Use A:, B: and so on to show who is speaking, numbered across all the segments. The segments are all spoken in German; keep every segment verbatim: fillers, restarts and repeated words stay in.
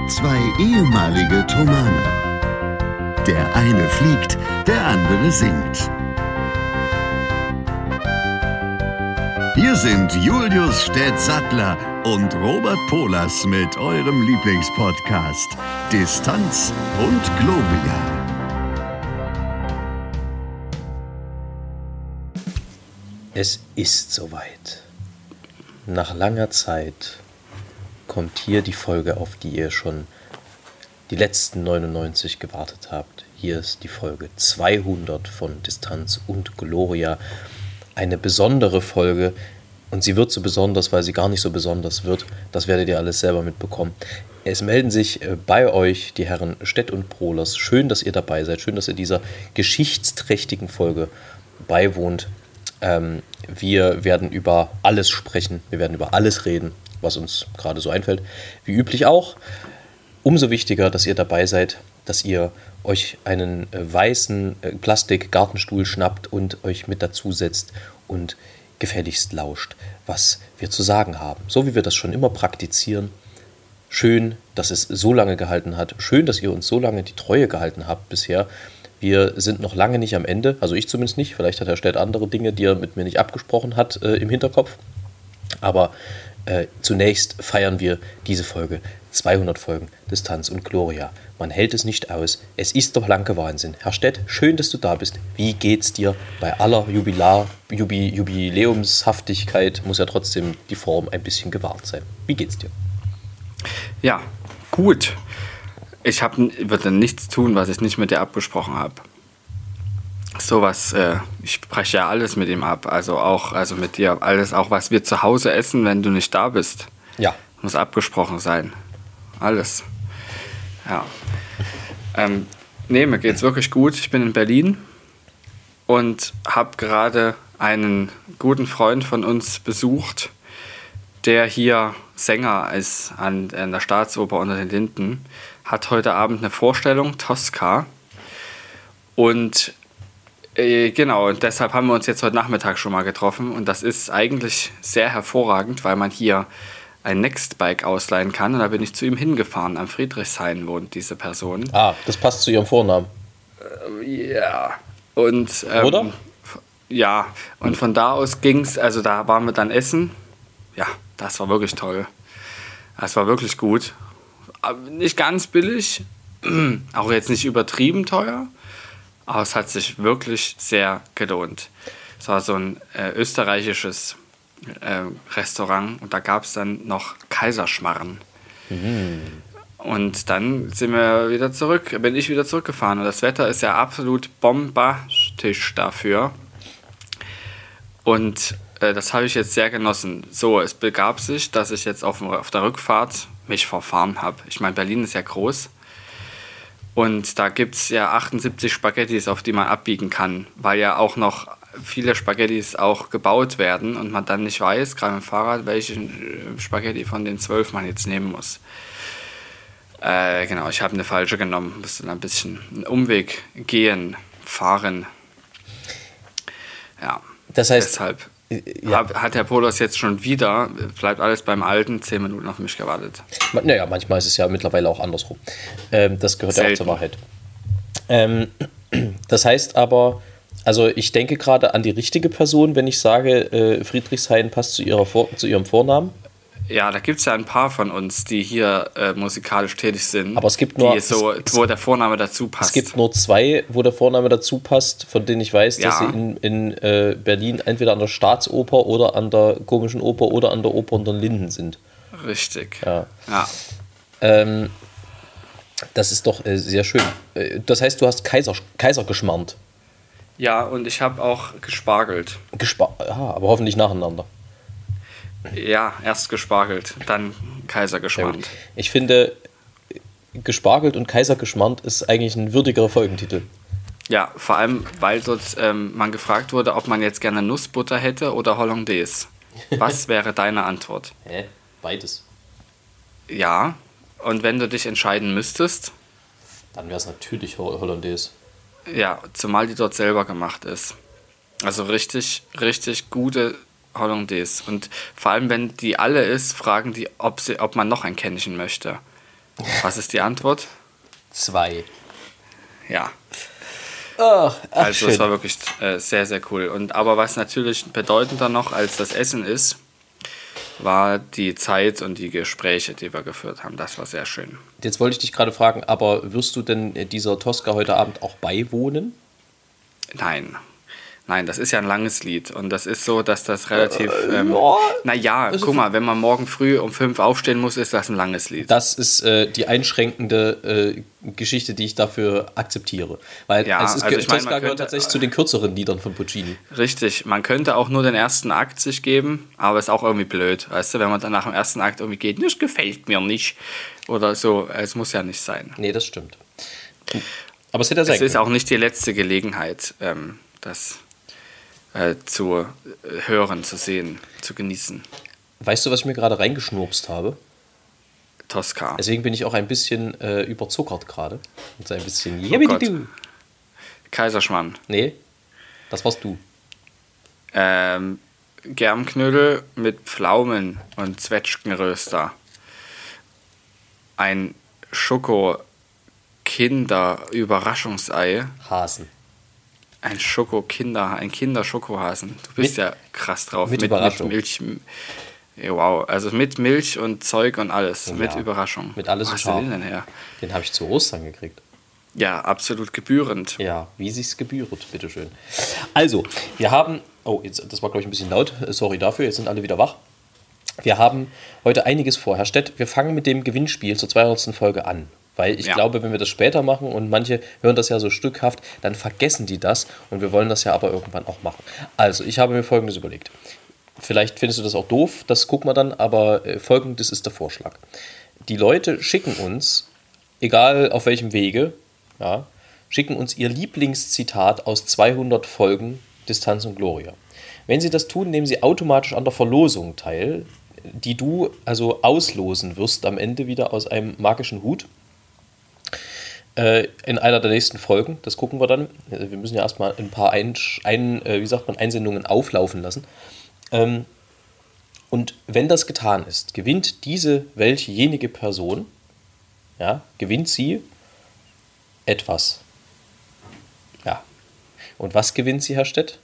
A: Zwei ehemalige Thomaner. Der eine fliegt, der andere singt. Hier sind Julius Städtsattler und Robert Polas mit eurem Lieblingspodcast Distanz und Gloria.
B: Es ist soweit. Nach langer Zeit kommt hier die Folge, auf die ihr schon die letzten neunundneunzig gewartet habt. Hier ist die Folge zweihundert von Distanz und Gloria. Eine besondere Folge, und sie wird so besonders, weil sie gar nicht so besonders wird. Das werdet ihr alles selber mitbekommen. Es melden sich bei euch die Herren Städt und Polas. Schön, dass ihr dabei seid. Schön, dass ihr dieser geschichtsträchtigen Folge beiwohnt. Ähm, wir werden über alles sprechen. Wir werden über alles reden, was uns gerade so einfällt. Wie üblich auch. Umso wichtiger, dass ihr dabei seid, dass ihr euch einen äh, weißen äh, Plastik-Gartenstuhl schnappt und euch mit dazu setzt und gefälligst lauscht, was wir zu sagen haben. So wie wir das schon immer praktizieren. Schön, dass es so lange gehalten hat. Schön, dass ihr uns so lange die Treue gehalten habt bisher. Wir sind noch lange nicht am Ende, also ich zumindest nicht. Vielleicht hat Herr Städt andere Dinge, die er mit mir nicht abgesprochen hat, äh, im Hinterkopf. Aber äh, zunächst feiern wir diese Folge. zweihundert Folgen Distanz und Gloria. Man hält es nicht aus. Es ist doch blanke Wahnsinn. Herr Städt, schön, dass du da bist. Wie geht's dir? Bei aller Jubilar, Jubi, Jubiläumshaftigkeit muss ja trotzdem die Form ein bisschen gewahrt sein. Wie geht's dir?
C: Ja, gut. Ich hab, würde nichts tun, was ich nicht mit dir abgesprochen habe. Sowas, äh, ich spreche ja alles mit ihm ab. Also auch, also mit dir, alles, auch was wir zu Hause essen, wenn du nicht da bist.
B: Ja.
C: Muss abgesprochen sein. Alles. Ja. Ähm, nee, mir geht's wirklich gut. Ich bin in Berlin und habe gerade einen guten Freund von uns besucht, der hier Sänger ist an, an der Staatsoper unter den Linden. Hat heute Abend eine Vorstellung, Tosca. Und äh, genau, und deshalb haben wir uns jetzt heute Nachmittag schon mal getroffen. Und das ist eigentlich sehr hervorragend, weil man hier ein Nextbike ausleihen kann. Und da bin ich zu ihm hingefahren. Am Friedrichshain wohnt diese Person.
B: Ah, das passt zu ihrem Vornamen.
C: Äh, ja. Und, ähm,
B: Oder?
C: Ja, und von da aus ging's, also da waren wir dann essen. Ja, das war wirklich toll. Das war wirklich gut. Aber nicht ganz billig, auch jetzt nicht übertrieben teuer, aber es hat sich wirklich sehr gelohnt. Es war so ein äh, österreichisches äh, Restaurant und da gab es dann noch Kaiserschmarren. Mhm. Und dann sind wir wieder zurück, bin ich wieder zurückgefahren und das Wetter ist ja absolut bombastisch dafür. Und äh, das habe ich jetzt sehr genossen. So, es begab sich, dass ich jetzt auf, auf der Rückfahrt mich verfahren habe. Ich meine, Berlin ist ja groß und da gibt es ja achtundsiebzig Spaghettis, auf die man abbiegen kann, weil ja auch noch viele Spaghettis auch gebaut werden und man dann nicht weiß, gerade mit dem Fahrrad, welchen Spaghetti von den zwölf man jetzt nehmen muss. Äh, genau, ich habe eine falsche genommen, musste dann ein bisschen einen Umweg gehen, fahren. Ja,
B: das heißt,
C: deshalb.
B: Ja.
C: Hat Herr Polas jetzt schon wieder, bleibt alles beim Alten, zehn Minuten auf mich gewartet.
B: Naja, manchmal ist es ja mittlerweile auch andersrum. Ähm, das gehört Selten. ja auch zur Wahrheit. Ähm, das heißt aber, also ich denke gerade an die richtige Person, wenn ich sage, äh, Friedrichshain passt zu, ihrer Vor- zu ihrem Vornamen.
C: Ja, da gibt es ja ein paar von uns, die hier äh, musikalisch tätig sind.
B: Aber es gibt nur,
C: die so,
B: es,
C: wo der Vorname dazu passt.
B: Es gibt nur zwei, wo der Vorname dazu passt, von denen ich weiß,
C: ja.
B: dass sie in, in äh, Berlin entweder an der Staatsoper oder an der Komischen Oper oder an der Oper unter den Linden sind.
C: Richtig.
B: Ja.
C: ja.
B: Ähm, das ist doch äh, sehr schön. Äh, das heißt, du hast Kaiser, Kaiser geschmarrt.
C: Ja, und ich habe auch gespargelt.
B: Gespar- ja, aber hoffentlich nacheinander.
C: Ja, erst gespargelt, dann Kaiser geschmarrt.
B: Ich finde, gespargelt und Kaiser geschmarrt ist eigentlich ein würdigerer Folgentitel.
C: Ja, vor allem, weil dort ähm, man gefragt wurde, ob man jetzt gerne Nussbutter hätte oder Hollandaise. Was wäre deine Antwort?
B: Hä? Beides.
C: Ja, und wenn du dich entscheiden müsstest?
B: Dann wäre es natürlich Hollandaise.
C: Ja, zumal die dort selber gemacht ist. Also richtig, richtig gute Hollandaise. Und vor allem, wenn die alle ist, fragen die, ob, sie, ob man noch ein Kännchen möchte. Was ist die Antwort?
B: Zwei.
C: Ja.
B: Ach, ach,
C: Also
B: schön.
C: es war wirklich äh, sehr, sehr cool. Und aber was natürlich bedeutender noch als das Essen ist, war die Zeit und die Gespräche, die wir geführt haben. Das war sehr schön.
B: Jetzt wollte ich dich gerade fragen, aber wirst du denn dieser Tosca heute Abend auch beiwohnen?
C: Nein. Nein, das ist ja ein langes Lied. Und das ist so, dass das relativ... Ähm,
B: ja.
C: naja,
B: Also
C: guck mal, wenn man morgen früh um fünf aufstehen muss, ist das ein langes Lied.
B: Das ist äh, die einschränkende äh, Geschichte, die ich dafür akzeptiere. Weil
C: Ja,
B: es ist,
C: also ich meine,
B: Tosca
C: man
B: gehört
C: könnte-
B: tatsächlich zu den kürzeren Liedern von Puccini.
C: Richtig, man könnte auch nur den ersten Akt sich geben, aber ist auch irgendwie blöd, weißt du, wenn man dann nach dem ersten Akt irgendwie geht, das gefällt mir nicht oder so, es muss ja nicht sein.
B: Nee, das stimmt. Aber es hätte ja sein
C: Es ist
B: können.
C: auch nicht die letzte Gelegenheit, ähm, das äh, zu äh, hören, zu sehen, zu genießen.
B: Weißt du, was ich mir gerade reingeschnurpst habe?
C: Tosca.
B: Deswegen bin ich auch ein bisschen äh, überzuckert gerade. Und so ein bisschen...
C: Oh Gott.
B: Jebbididu.
C: Kaiserschmarrn.
B: Nee, das warst du.
C: Ähm, Germknödel mit Pflaumen und Zwetschgenröster. Ein Schoko-Kinder-Überraschungsei.
B: Hasen.
C: Ein Schoko-Kinder, ein Kinder-Schokohasen. Du bist
B: Mit-
C: ja krass drauf.
B: mit
C: mit,
B: Überraschung.
C: Milch. Ja, wow, also mit Milch und Zeug und alles.
B: Ja,
C: mit Überraschung.
B: mit alles
C: Wo
B: und
C: hast du den
B: scharf.
C: denn her?
B: Den habe ich zu Ostern gekriegt.
C: Ja, absolut gebührend.
B: Ja, wie sich's gebührt, bitteschön. Also, wir haben... Oh, jetzt, das war, glaube ich, ein bisschen laut. Sorry dafür, jetzt sind alle wieder wach. Wir haben heute einiges vor. Herr Stett, wir fangen mit dem Gewinnspiel zur zweihundertsten Folge an. Weil ich
C: Ja.
B: glaube, wenn wir das später machen und manche hören das ja so stückhaft, dann vergessen die das und wir wollen das ja aber irgendwann auch machen. Also, ich habe mir Folgendes überlegt. Vielleicht findest du das auch doof, das gucken wir dann, aber äh, Folgendes ist der Vorschlag. Die Leute schicken uns, egal auf welchem Wege, ja, schicken uns ihr Lieblingszitat aus zweihundert Folgen Distanz und Gloria. Wenn sie das tun, nehmen sie automatisch an der Verlosung teil, die du also auslosen wirst am Ende wieder aus einem magischen Hut. Äh, in einer der nächsten Folgen, das gucken wir dann. Wir müssen ja erstmal ein paar ein, ein, äh, wie sagt man, Einsendungen auflaufen lassen. Ähm, und wenn das getan ist, gewinnt diese welchejenige Person, ja, gewinnt sie etwas. Ja. Und was gewinnt sie, Herr Stett?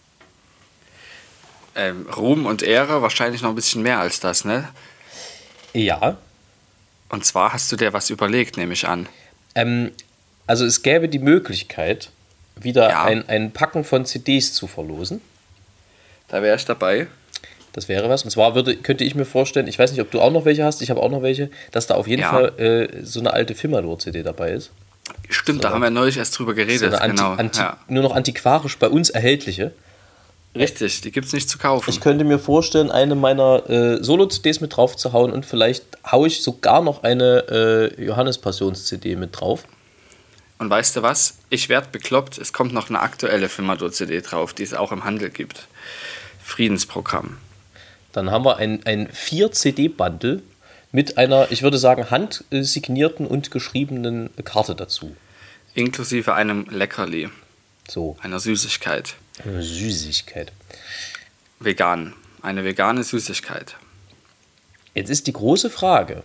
C: Ähm, Ruhm und Ehre, wahrscheinlich noch ein bisschen mehr als das, ne?
B: Ja.
C: Und zwar hast du dir was überlegt, nehme ich an.
B: Ähm, also es gäbe die Möglichkeit, wieder
C: Ja.
B: ein, ein Packen von C Ds zu verlosen.
C: Da wäre ich dabei.
B: Das wäre was. Und zwar würde, könnte ich mir vorstellen, ich weiß nicht, ob du auch noch welche hast, ich habe auch noch welche, dass da auf jeden
C: Ja.
B: Fall äh, so eine alte Fimador-C D dabei ist.
C: Stimmt, da
B: So.
C: haben wir neulich erst drüber
B: So
C: geredet.
B: eine anti,
C: genau.
B: anti,
C: ja.
B: nur noch antiquarisch bei uns erhältliche.
C: Richtig, die gibt es nicht zu kaufen.
B: Ich könnte mir vorstellen, eine meiner äh, Solo-C Ds mit drauf zu hauen und vielleicht haue ich sogar noch eine äh, Johannes-Passions-C D mit drauf.
C: Und weißt du was? Ich werde bekloppt, es kommt noch eine aktuelle Fimador-C D drauf, die es auch im Handel gibt. Friedensprogramm.
B: Dann haben wir ein, ein vier C D-Bundle mit einer, ich würde sagen, handsignierten und geschriebenen Karte dazu.
C: Inklusive einem Leckerli,
B: So,
C: einer Süßigkeit.
B: eine Süßigkeit.
C: Vegan. Eine vegane Süßigkeit.
B: Jetzt ist die große Frage,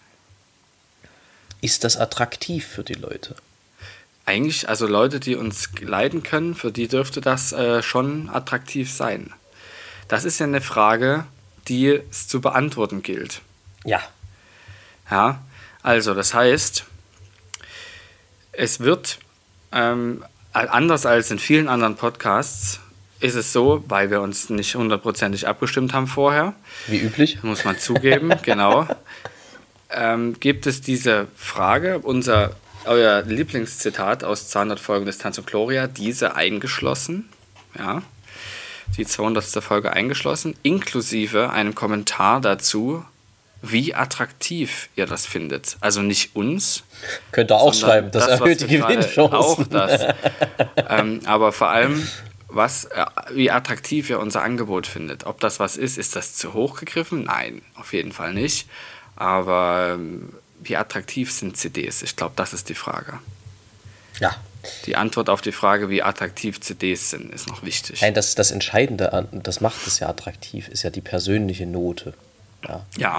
B: ist das attraktiv für die Leute?
C: Eigentlich, also Leute, die uns leiden können, für die dürfte das äh, schon attraktiv sein. Das ist ja eine Frage, die es zu beantworten gilt.
B: Ja.
C: Ja, also das heißt, es wird, ähm, anders als in vielen anderen Podcasts, ist es so, weil wir uns nicht hundertprozentig abgestimmt haben vorher,
B: Wie üblich.
C: muss man zugeben, genau, ähm, gibt es diese Frage, unser, euer Lieblingszitat aus zweihundert Folgen Distanz und Gloria, diese eingeschlossen, ja, die zweihundertste Folge eingeschlossen, inklusive einem Kommentar dazu, wie attraktiv ihr das findet. Also nicht uns.
B: Könnt ihr auch
C: sondern
B: schreiben, das,
C: was
B: erhöht die
C: wir gerade-
B: Gewinnchancen.
C: Auch das. ähm, aber vor allem, was, äh, wie attraktiv ihr unser Angebot findet. Ob das was ist, ist das zu hoch gegriffen? Nein, auf jeden Fall nicht. Aber ähm, wie attraktiv sind C Ds? Ich glaube, das ist die Frage.
B: Ja.
C: Die Antwort auf die Frage, wie attraktiv C Ds sind, ist noch wichtig.
B: Nein, das, das Entscheidende, an- das macht es ja attraktiv, ist ja die persönliche Note. Ja.
C: Ja,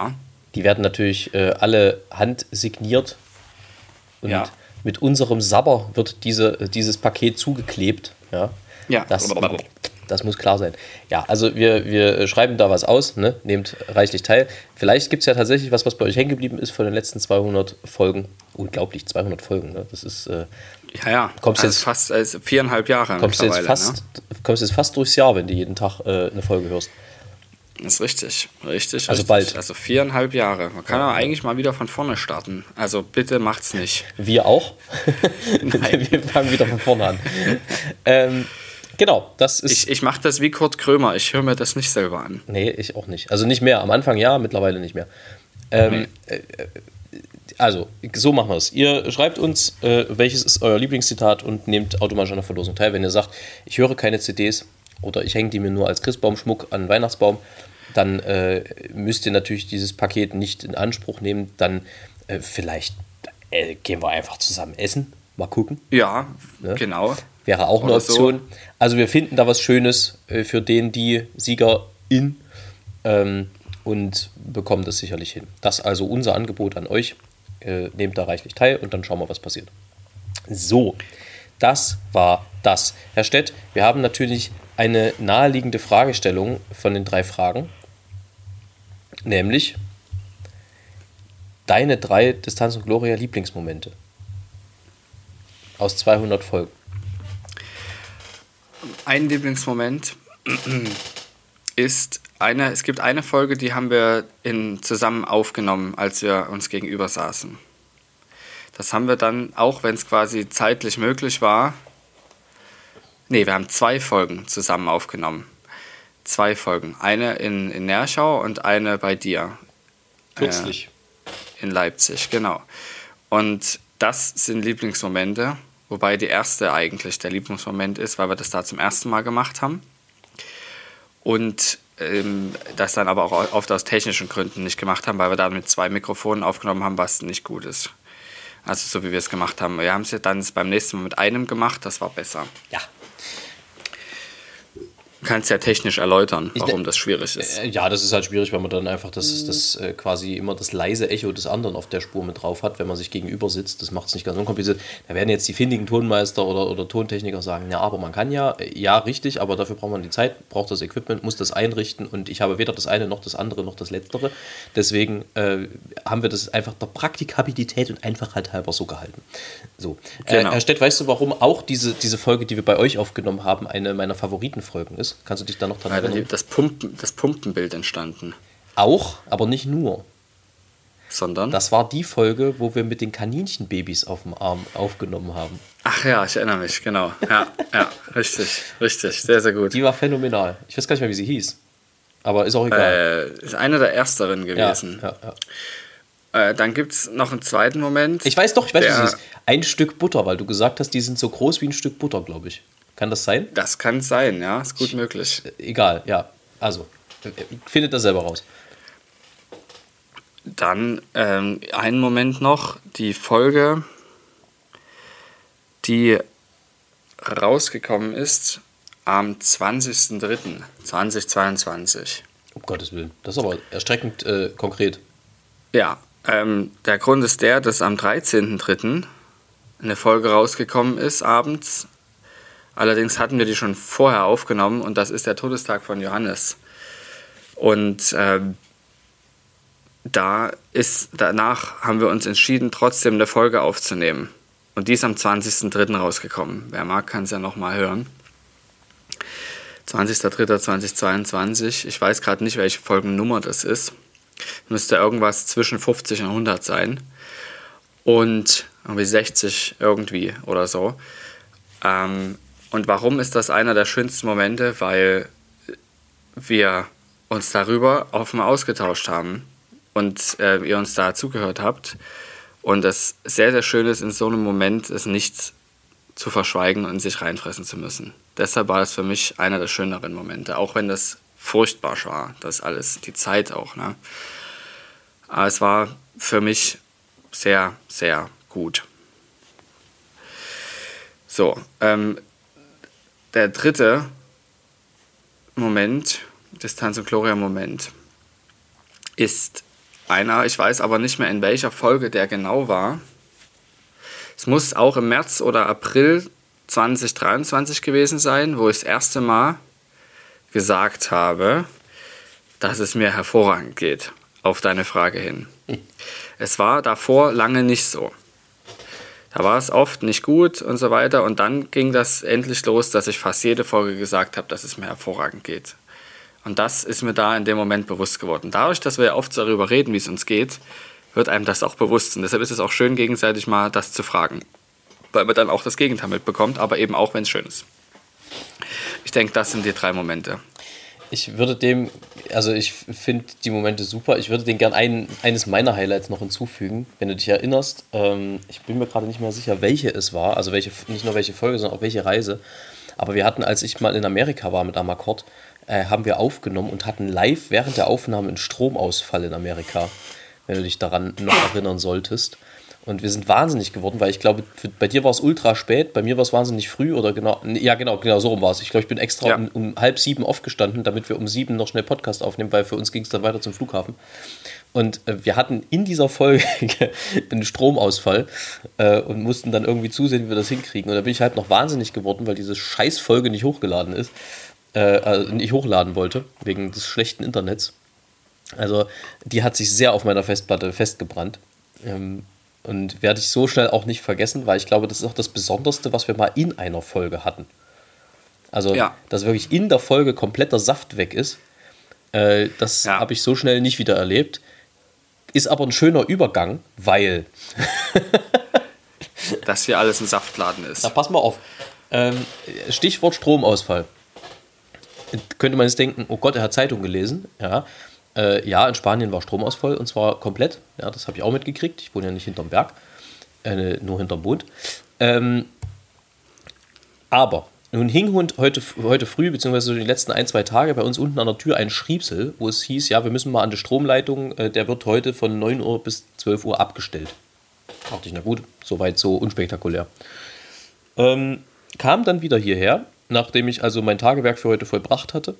B: Die werden natürlich äh, alle handsigniert. Und
C: Ja.
B: mit unserem Sabber wird diese, dieses Paket zugeklebt. Ja,
C: Ja.
B: das, das muss klar sein. Ja, also wir, wir schreiben da was aus, ne? Nehmt reichlich teil. Vielleicht gibt es ja tatsächlich was, was bei euch hängen geblieben ist von den letzten zweihundert Folgen. Unglaublich, zweihundert Folgen. Ne? Das ist... Äh,
C: Ja, ja.
B: Kommst
C: also
B: jetzt-
C: fast also viereinhalb Jahre
B: kommst du jetzt
C: mittlerweile,
B: fast, kommst jetzt fast durchs Jahr, wenn du jeden Tag äh, eine Folge hörst.
C: Ne? Das ist richtig, richtig.
B: Also
C: richtig.
B: bald.
C: Also viereinhalb Jahre. Man kann ja eigentlich mal wieder von vorne starten. Also bitte macht's nicht.
B: Wir auch.
C: Nein.
B: Wir fangen wieder von vorne an. ähm, genau, das ist...
C: Ich, ich mache das wie Kurt Krömer. Ich höre mir das nicht selber an.
B: Nee, ich auch nicht. Also nicht mehr. Am Anfang ja, mittlerweile nicht mehr. Ähm, äh, also, so machen wir es. Ihr schreibt uns, äh, welches ist euer Lieblingszitat und nehmt automatisch an der Verlosung teil. Wenn ihr sagt, ich höre keine C Ds oder ich hänge die mir nur als Christbaumschmuck an den Weihnachtsbaum, dann äh, müsst ihr natürlich dieses Paket nicht in Anspruch nehmen. Dann äh, vielleicht äh, gehen wir einfach zusammen essen. Mal gucken.
C: Ja,
B: Ne?
C: genau.
B: Wäre auch eine
C: Oder
B: Option.
C: so.
B: Also wir finden da was Schönes äh, für den, die Siegerin ähm, und bekommen das sicherlich hin. Das ist also unser Angebot an euch. Äh, nehmt da reichlich teil und dann schauen wir, was passiert. So, das war das. Herr Stett, wir haben natürlich eine naheliegende Fragestellung von den drei Fragen. Nämlich deine drei Distanz und Gloria Lieblingsmomente aus zweihundert Folgen.
C: Ein Lieblingsmoment ist eine, es gibt eine Folge, die haben wir in, zusammen aufgenommen, als wir uns gegenüber saßen. Das haben wir dann, auch wenn es quasi zeitlich möglich war, nee, wir haben zwei Folgen zusammen aufgenommen. Zwei Folgen. Eine in, in Nerschau und eine bei dir.
B: Kürzlich.
C: In Leipzig, genau. Und das sind Lieblingsmomente, wobei die erste eigentlich der Lieblingsmoment ist, weil wir das da zum ersten Mal gemacht haben. Und ähm, das dann aber auch oft aus technischen Gründen nicht gemacht haben, weil wir da mit zwei Mikrofonen aufgenommen haben, was nicht gut ist. Also so wie wir es gemacht haben. Wir haben es ja dann beim nächsten Mal mit einem gemacht, das war besser.
B: Ja.
C: Du kannst ja technisch erläutern,
B: Ich-
C: warum das schwierig ist.
B: Äh, Ja, das ist halt schwierig, weil man dann einfach das, das äh, quasi immer das leise Echo des anderen auf der Spur mit drauf hat, wenn man sich gegenüber sitzt. Das macht es nicht ganz unkompliziert. Da werden jetzt die findigen Tonmeister oder, oder Tontechniker sagen, ja, aber man kann ja, äh, ja, richtig, aber dafür braucht man die Zeit, braucht das Equipment, muss das einrichten und ich habe weder das eine noch das andere noch das letztere. Deswegen äh, haben wir das einfach der Praktikabilität und Einfachheit halber so gehalten. So.
C: Genau.
B: Äh, Herr Stett, weißt du, warum auch diese, diese Folge, die wir bei euch aufgenommen haben, eine meiner Favoritenfolgen ist? Kannst du dich da noch dran
C: Weil
B: erinnern?
C: das, Pumpen, das Pumpenbild entstanden.
B: Auch, aber nicht nur.
C: Sondern?
B: Das war die Folge, wo wir mit den Kaninchenbabys auf dem Arm aufgenommen haben.
C: Ach ja, ich erinnere mich, genau. Ja, ja, richtig, richtig, sehr, sehr gut.
B: Die war phänomenal. Ich weiß gar nicht mehr, wie sie hieß. Aber ist auch egal.
C: Äh, ist eine der ersteren
B: ja,
C: gewesen.
B: ja, ja.
C: Äh, dann gibt es noch einen zweiten Moment.
B: Ich weiß doch, ich weiß,
C: der,
B: wie sie hieß. Ein Stück Butter, weil du gesagt hast, die sind so groß wie ein Stück Butter, glaube ich. Kann das sein?
C: Das kann sein, ja, ist gut möglich.
B: Äh, Egal, ja. Also, äh, findet das selber raus.
C: Dann ähm, einen Moment noch, die Folge, die rausgekommen ist am zwanzigsten dritten zweitausendzweiundzwanzig.
B: Um Gottes Willen. Das ist aber erstreckend äh, konkret.
C: Ja, ähm, der Grund ist der, dass am dreizehnten dritten eine Folge rausgekommen ist, abends. Allerdings hatten wir die schon vorher aufgenommen und das ist der Todestag von Johannes. Und ähm, da ist, danach haben wir uns entschieden, trotzdem eine Folge aufzunehmen. Und die ist am zwanzigsten dritten rausgekommen. Wer mag, kann es ja nochmal hören. zwanzigster dritter zweitausendzweiundzwanzig. Ich weiß gerade nicht, welche Folgennummer das ist. Müsste irgendwas zwischen fünfzig und hundert sein. Und irgendwie sechzig irgendwie oder so. Ähm, und warum ist das einer der schönsten Momente? Weil wir uns darüber offen ausgetauscht haben und äh, ihr uns da zugehört habt. Und es sehr, sehr schön ist, in so einem Moment es nicht zu verschweigen und sich reinfressen zu müssen. Deshalb war es für mich einer der schöneren Momente, auch wenn das furchtbar war, das alles, die Zeit auch. Ne? Aber es war für mich sehr, sehr gut. So, ähm, der dritte Moment, Distanz und Gloria-Moment, ist einer, ich weiß aber nicht mehr, in welcher Folge der genau war. Es muss auch im März oder April zwanzig dreiundzwanzig gewesen sein, wo ich das erste Mal gesagt habe, dass es mir hervorragend geht, auf deine Frage hin. Es war davor lange nicht so. Da war es oft nicht gut und so weiter. Und dann ging das endlich los, dass ich fast jede Folge gesagt habe, dass es mir hervorragend geht. Und das ist mir da in dem Moment bewusst geworden. Dadurch, dass wir ja oft darüber reden, wie es uns geht, wird einem das auch bewusst. Und deshalb ist es auch schön, gegenseitig mal das zu fragen. Weil man dann auch das Gegenteil mitbekommt, aber eben auch, wenn es schön ist. Ich denke, das sind die drei Momente.
B: Ich würde dem, also ich finde die Momente super. Ich würde den gern ein, eines meiner Highlights noch hinzufügen, wenn du dich erinnerst. Ähm, ich bin mir gerade nicht mehr sicher, welche es war. Also welche, nicht nur welche Folge, sondern auch welche Reise. Aber wir hatten, als ich mal in Amerika war mit Amakord, äh, haben wir aufgenommen und hatten live während der Aufnahme einen Stromausfall in Amerika. Wenn du dich daran noch erinnern solltest. Und wir sind wahnsinnig geworden, weil ich glaube, für, bei dir war es ultra spät, bei mir war es wahnsinnig früh oder genau, ja genau, genau so rum war es. Ich glaube, ich bin extra ja. um, um halb sieben aufgestanden, damit wir um sieben noch schnell Podcast aufnehmen, weil für uns ging es dann weiter zum Flughafen. Und äh, wir hatten in dieser Folge einen Stromausfall äh, und mussten dann irgendwie zusehen, wie wir das hinkriegen. Und da bin ich halt noch wahnsinnig geworden, weil diese Scheißfolge nicht hochgeladen ist, äh, also nicht hochladen wollte, wegen des schlechten Internets. Also die hat sich sehr auf meiner Festplatte festgebrannt. Ähm, Und werde ich so schnell auch nicht vergessen, weil ich glaube, das ist auch das Besonderste, was wir mal in einer Folge hatten. Also, ja. dass wirklich in der Folge kompletter Saft weg ist, äh, das ja. habe ich so schnell nicht wieder erlebt. Ist aber ein schöner Übergang, weil...
C: dass hier alles ein Saftladen ist.
B: Na, pass mal auf. Ähm, Stichwort Stromausfall. Könnte man jetzt denken, oh Gott, er hat Zeitung gelesen. Ja. Äh, ja, in Spanien war Stromausfall und zwar komplett. Ja, das habe ich auch mitgekriegt. Ich wohne ja nicht hinterm Berg, äh, nur hinterm Mond. Ähm, aber nun hing heute, heute früh, beziehungsweise die letzten ein, zwei Tage bei uns unten an der Tür ein Schriebsel, wo es hieß, ja, wir müssen mal an die Stromleitung, äh, der wird heute von neun Uhr bis zwölf Uhr abgestellt. Dachte ich, na gut, soweit so unspektakulär. Ähm, kam dann wieder hierher, nachdem ich also mein Tagewerk für heute vollbracht hatte.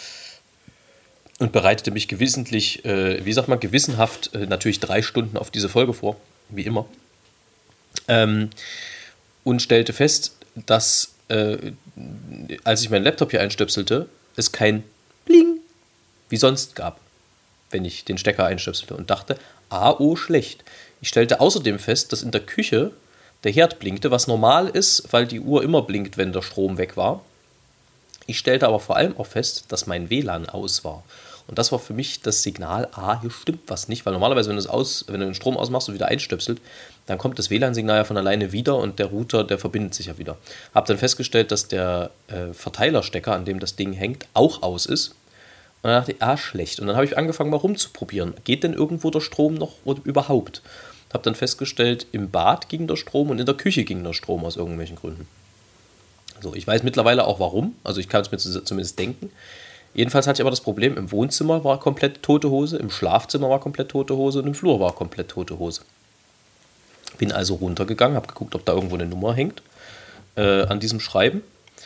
B: Und bereitete mich gewissentlich, äh, wie sagt man, gewissenhaft äh, natürlich drei Stunden auf diese Folge vor, wie immer. Ähm, und stellte fest, dass, äh, als ich meinen Laptop hier einstöpselte, es kein Bling wie sonst gab, wenn ich den Stecker einstöpselte. Und dachte, ah, oh, schlecht. Ich stellte außerdem fest, dass in der Küche der Herd blinkte, was normal ist, weil die Uhr immer blinkt, wenn der Strom weg war. Ich stellte aber vor allem auch fest, dass mein W L A N aus war. Und das war für mich das Signal, ah, hier stimmt was nicht, weil normalerweise, wenn du, das aus, wenn du den Strom ausmachst und wieder einstöpselt, dann kommt das W L A N-Signal ja von alleine wieder und der Router, der verbindet sich ja wieder. Hab dann festgestellt, dass der äh, Verteilerstecker, an dem das Ding hängt, auch aus ist. Und dann dachte ich, ah, schlecht. Und dann habe ich angefangen, mal rumzuprobieren. Geht denn irgendwo der Strom noch oder überhaupt? Hab dann festgestellt, im Bad ging der Strom und in der Küche ging der Strom aus irgendwelchen Gründen. So, ich weiß mittlerweile auch warum, also ich kann es mir zumindest denken. Jedenfalls hatte ich aber das Problem, im Wohnzimmer war komplett tote Hose, im Schlafzimmer war komplett tote Hose und im Flur war komplett tote Hose. Bin also runtergegangen, habe geguckt, ob da irgendwo eine Nummer hängt äh, an diesem Schreiben.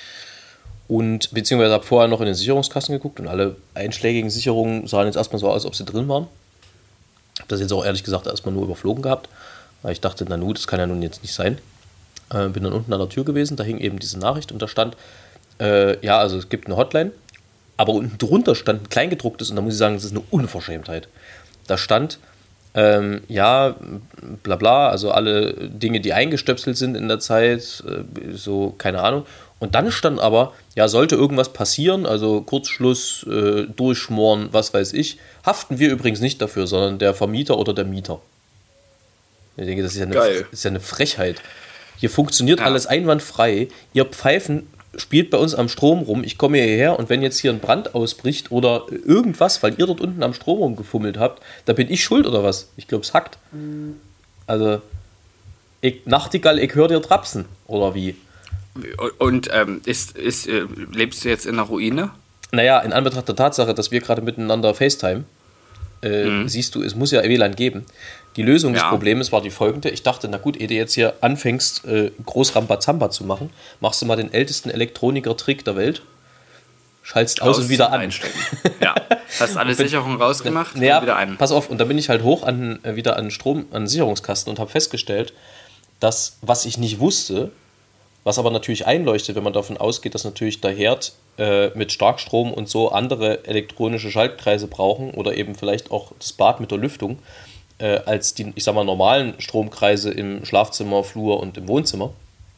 B: Und beziehungsweise habe vorher noch in den Sicherungskasten geguckt und alle einschlägigen Sicherungen sahen jetzt erstmal so aus, als ob sie drin waren. Habe das jetzt auch ehrlich gesagt erstmal nur überflogen gehabt, weil ich dachte, na nu, das kann ja nun jetzt nicht sein. Äh, bin dann unten an der Tür gewesen, da hing eben diese Nachricht und da stand, äh, ja, also es gibt eine Hotline. Aber unten drunter stand ein Kleingedrucktes, und da muss ich sagen, das ist eine Unverschämtheit. Da stand, ähm, ja, bla bla, also alle Dinge, die eingestöpselt sind in der Zeit, äh, so, keine Ahnung. Und dann stand aber, ja, sollte irgendwas passieren, also Kurzschluss, äh, durchschmoren, was weiß ich, haften wir übrigens nicht dafür, sondern der Vermieter oder der Mieter. Ich denke, das ist ja eine, das ist ja eine Frechheit. Hier funktioniert ja alles einwandfrei. Ihr Pfeifen spielt bei uns am Strom rum, ich komme hierher und wenn jetzt hier ein Brand ausbricht oder irgendwas, weil ihr dort unten am Strom rumgefummelt habt, da bin ich schuld oder was? Ich glaube, es hackt. Mhm. Also, ich, Nachtigall, ich höre dir trapsen, oder wie?
C: Und ähm, ist, ist, äh, lebst du jetzt in einer Ruine?
B: Naja, in Anbetracht der Tatsache, dass wir gerade miteinander FaceTime, äh, mhm. siehst du, es muss ja W L A N geben. Die Lösung ja. des Problems war die folgende. Ich dachte, na gut, ehe du jetzt hier anfängst, äh, groß Rambazamba zu machen, machst du mal den ältesten Elektroniker-Trick der Welt, schaltest aus, aus und wieder an.
C: Ja. Hast alle bin, Sicherungen rausgemacht
B: ne, ja,
C: und wieder ein.
B: Pass auf, und dann bin ich halt hoch an, äh, wieder an Strom, an den Sicherungskasten und habe festgestellt, dass, was ich nicht wusste, was aber natürlich einleuchtet, wenn man davon ausgeht, dass natürlich der Herd äh, mit Starkstrom und so andere elektronische Schaltkreise brauchen oder eben vielleicht auch das Bad mit der Lüftung, äh, als die, ich sag mal, normalen Stromkreise im Schlafzimmer, Flur und im Wohnzimmer,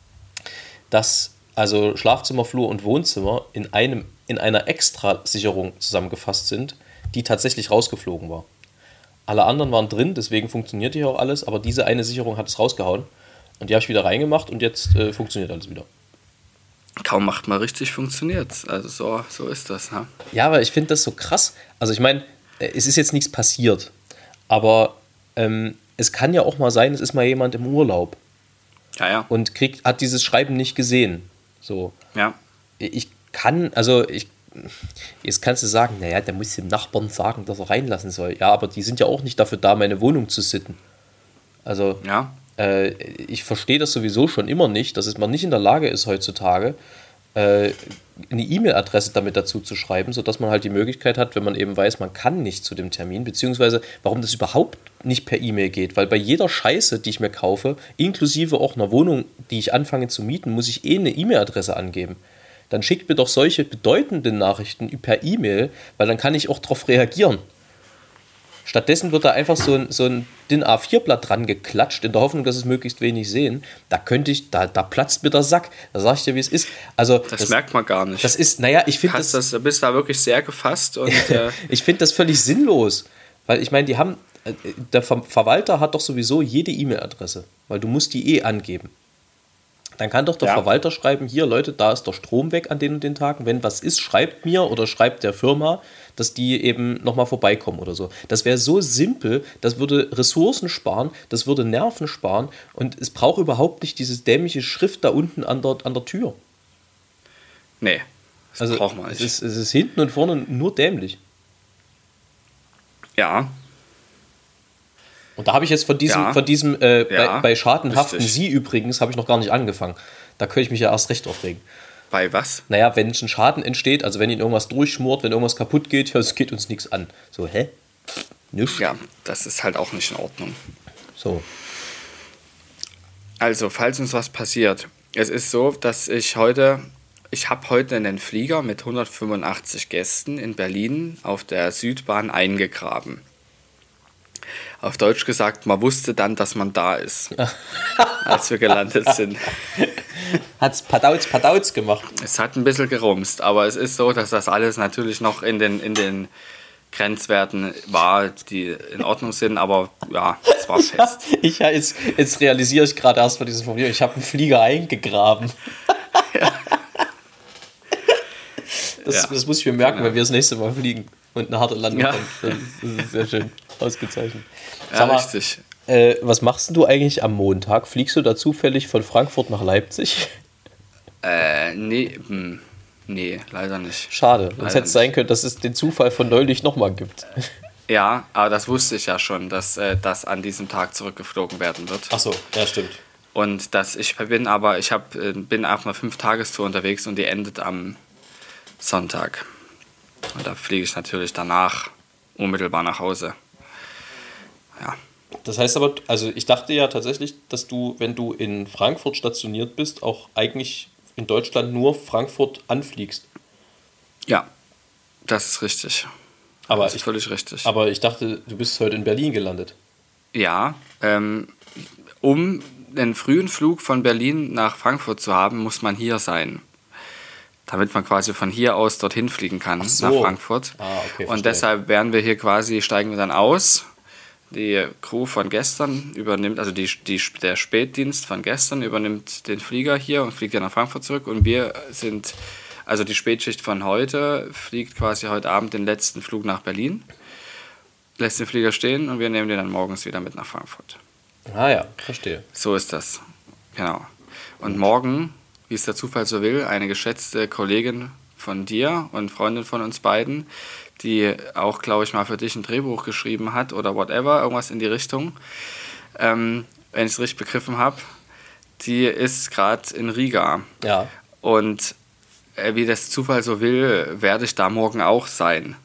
B: dass also Schlafzimmer, Flur und Wohnzimmer in, einem, in einer Extrasicherung zusammengefasst sind, die tatsächlich rausgeflogen war. Alle anderen waren drin, deswegen funktioniert hier auch alles, aber diese eine Sicherung hat es rausgehauen. Und die habe ich wieder reingemacht und jetzt äh, funktioniert alles wieder.
C: Kaum macht man richtig, funktioniert. Also so, so ist das. Ne?
B: Ja, aber ich finde das so krass. Also ich meine, es ist jetzt nichts passiert, aber ähm, es kann ja auch mal sein, es ist mal jemand im Urlaub.
C: Ja, ja.
B: Und kriegt, hat dieses Schreiben nicht gesehen. So.
C: Ja.
B: Ich kann, also ich, jetzt kannst du sagen, naja, der muss dem Nachbarn sagen, dass er reinlassen soll. Ja, aber die sind ja auch nicht dafür da, meine Wohnung zu sitten. Also,
C: ja.
B: äh, ich verstehe das sowieso schon immer nicht, dass man nicht in der Lage ist heutzutage, äh, eine E-Mail-Adresse damit dazu zu schreiben, sodass man halt die Möglichkeit hat, wenn man eben weiß, man kann nicht zu dem Termin, beziehungsweise warum das überhaupt nicht per E-Mail geht, weil bei jeder Scheiße, die ich mir kaufe, inklusive auch einer Wohnung, die ich anfange zu mieten, muss ich eh eine E-Mail-Adresse angeben. Dann schickt mir doch solche bedeutenden Nachrichten per E-Mail, weil dann kann ich auch darauf reagieren. Stattdessen wird da einfach so ein, so ein D I N A vier Blatt dran geklatscht, in der Hoffnung, dass es möglichst wenig sehen. Da könnte ich, da, da platzt mir der Sack. Da sag ich dir, wie es ist. Also,
C: das, das merkt man gar nicht.
B: Das ist, naja, ich finde das...
C: Du bist da wirklich sehr gefasst. Und äh
B: ich finde das völlig sinnlos. Weil ich meine, die haben... Der Ver- Verwalter hat doch sowieso jede E-Mail-Adresse. Weil du musst die eh angeben. Dann kann doch der ja. Verwalter schreiben, hier Leute, da ist der Strom weg an den und den Tagen. Wenn was ist, schreibt mir oder schreibt der Firma, dass die eben nochmal vorbeikommen oder so. Das wäre so simpel, das würde Ressourcen sparen, das würde Nerven sparen und es braucht überhaupt nicht diese dämliche Schrift da unten an der, an der Tür.
C: Nee, das
B: also
C: braucht man nicht.
B: Es ist, es ist hinten und vorne nur dämlich.
C: Ja.
B: Und da habe ich jetzt von diesem,
C: ja.
B: von diesem äh,
C: ja,
B: bei, bei Schadenhaften
C: richtig.
B: Sie übrigens, habe ich noch gar nicht angefangen. Da könnte ich mich ja erst recht aufregen.
C: Bei was?
B: Naja, wenn ein Schaden entsteht, also wenn Ihnen irgendwas durchschmort, wenn irgendwas kaputt geht, ja, es geht uns nichts an. So, hä? Nichts?
C: Ja, das ist halt auch nicht in Ordnung.
B: So.
C: Also, falls uns was passiert, es ist so, dass ich heute, ich habe heute einen Flieger mit hundertfünfundachtzig Gästen in Berlin auf der Südbahn eingegraben. Auf Deutsch gesagt, man wusste dann, dass man da ist, als wir gelandet sind.
B: Hat's Padauz, Padauz gemacht?
C: Es hat ein bisschen gerumst, aber es ist so, dass das alles natürlich noch in den, in den Grenzwerten war, die in Ordnung sind, aber ja, es war fest.
B: ich, jetzt, jetzt realisiere ich gerade erst mal diese Formulierung, ich habe einen Flieger eingegraben. Ja. Das, ja. das muss ich mir merken, genau. Wenn wir das nächste Mal fliegen und eine harte Landung
C: ja.
B: kommt. Das ist sehr schön, ausgezeichnet.
C: Ja,
B: Sag mal,
C: richtig.
B: Äh, was machst du eigentlich am Montag? Fliegst du da zufällig von Frankfurt nach Leipzig?
C: Äh, nee, mh, nee, leider nicht.
B: Schade, sonst hätte es sein können, dass es den Zufall von neulich nochmal gibt.
C: Ja, aber das wusste ich ja schon, dass äh, das an diesem Tag zurückgeflogen werden wird.
B: Ach so, ja, stimmt.
C: Und dass ich bin aber, ich hab, bin auf einer fünf-Tagestour unterwegs und die endet am Sonntag. Und da fliege ich natürlich danach unmittelbar nach Hause. Ja.
B: Das heißt aber, also ich dachte ja tatsächlich, dass du, wenn du in Frankfurt stationiert bist, auch eigentlich in Deutschland nur Frankfurt anfliegst.
C: Ja, das ist richtig.
B: Aber
C: das ist
B: ich,
C: völlig richtig.
B: Aber ich dachte, du bist heute in Berlin gelandet.
C: Ja, ähm, um einen frühen Flug von Berlin nach Frankfurt zu haben, muss man hier sein. Damit man quasi von hier aus dorthin fliegen kann,
B: so.
C: nach Frankfurt.
B: Ah, okay,
C: und deshalb werden wir hier quasi, steigen wir dann aus. Die Crew von gestern übernimmt, also die, die, der Spätdienst von gestern übernimmt den Flieger hier und fliegt dann nach Frankfurt zurück. Und wir sind, also die Spätschicht von heute fliegt quasi heute Abend den letzten Flug nach Berlin, lässt den Flieger stehen und wir nehmen den dann morgens wieder mit nach Frankfurt.
B: Ah ja, verstehe.
C: So ist das, genau. Und morgen, wie es der Zufall so will, eine geschätzte Kollegin von dir und Freundin von uns beiden, die auch, glaube ich, mal für dich ein Drehbuch geschrieben hat oder whatever, irgendwas in die Richtung, ähm, wenn ich es richtig begriffen habe, die ist gerade in Riga.
B: Ja.
C: Und äh, wie das Zufall so will, werde ich da morgen auch sein.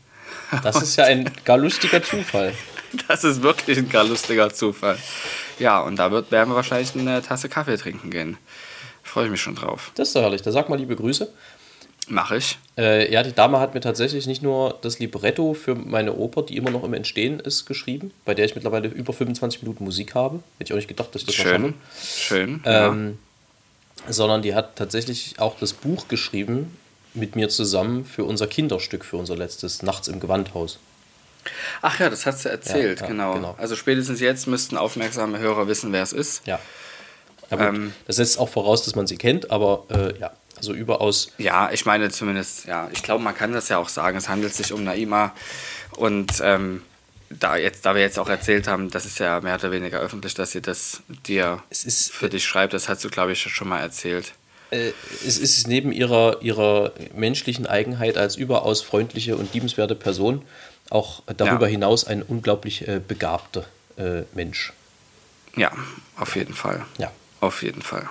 B: Das ist ja ein gar lustiger Zufall.
C: Das ist wirklich ein gar lustiger Zufall. Ja, und da wird, werden wir wahrscheinlich eine Tasse Kaffee trinken gehen. Freue ich mich schon drauf.
B: Das ist doch herrlich. Da sag mal liebe Grüße.
C: Mach ich.
B: Äh, ja, die Dame hat mir tatsächlich nicht nur das Libretto für meine Oper, die immer noch im Entstehen ist, geschrieben, bei der ich mittlerweile über fünfundzwanzig Minuten Musik habe. Hätte ich auch nicht gedacht, dass ich das
C: Schön.
B: noch
C: Schön.
B: ähm, ja. Sondern die hat tatsächlich auch das Buch geschrieben mit mir zusammen für unser Kinderstück, für unser letztes Nachts im Gewandhaus.
C: Ach ja, das hast du erzählt,
B: Ja, ja,
C: genau.
B: genau.
C: Also spätestens jetzt müssten aufmerksame Hörer wissen, wer es ist.
B: Ja. Ja, gut. Ähm, das setzt auch voraus, dass man sie kennt, aber äh, ja, also überaus.
C: Ja, ich meine zumindest, ja, ich glaube, man kann das ja auch sagen. Es handelt sich um Naima und ähm, da, jetzt, da wir jetzt auch erzählt haben, das ist ja mehr oder weniger öffentlich, dass sie das dir
B: es ist,
C: für dich schreibt, das hast du, glaube ich, schon mal erzählt.
B: Äh, es ist neben ihrer, ihrer menschlichen Eigenheit als überaus freundliche und liebenswerte Person auch darüber ja. hinaus ein unglaublich äh, begabter äh, Mensch.
C: Ja, auf jeden Fall.
B: Ja.
C: Auf jeden Fall.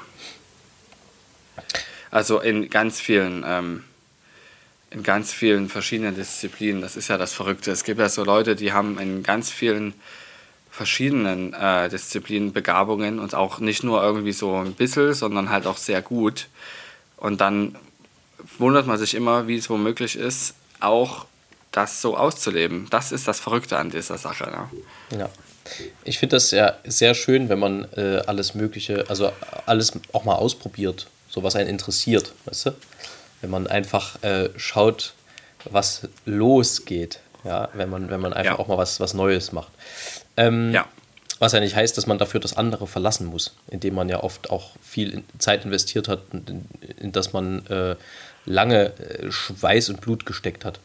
C: Also in ganz vielen, ähm, in ganz vielen verschiedenen Disziplinen, das ist ja das Verrückte. Es gibt ja so Leute, die haben in ganz vielen verschiedenen äh, Disziplinen Begabungen und auch nicht nur irgendwie so ein bisschen, sondern halt auch sehr gut. Und dann wundert man sich immer, wie es womöglich ist, auch das so auszuleben. Das ist das Verrückte an dieser Sache. Ne?
B: Ja. Ich finde das ja sehr schön, wenn man äh, alles Mögliche, also alles auch mal ausprobiert, so was einen interessiert, weißt du? Wenn man einfach äh, schaut, was losgeht, ja, wenn man, wenn man einfach ja. auch mal was, was Neues macht. Ähm, ja. Was ja nicht heißt, dass man dafür das andere verlassen muss, indem man ja oft auch viel Zeit investiert hat, in, in das man äh, lange äh, Schweiß und Blut gesteckt hat.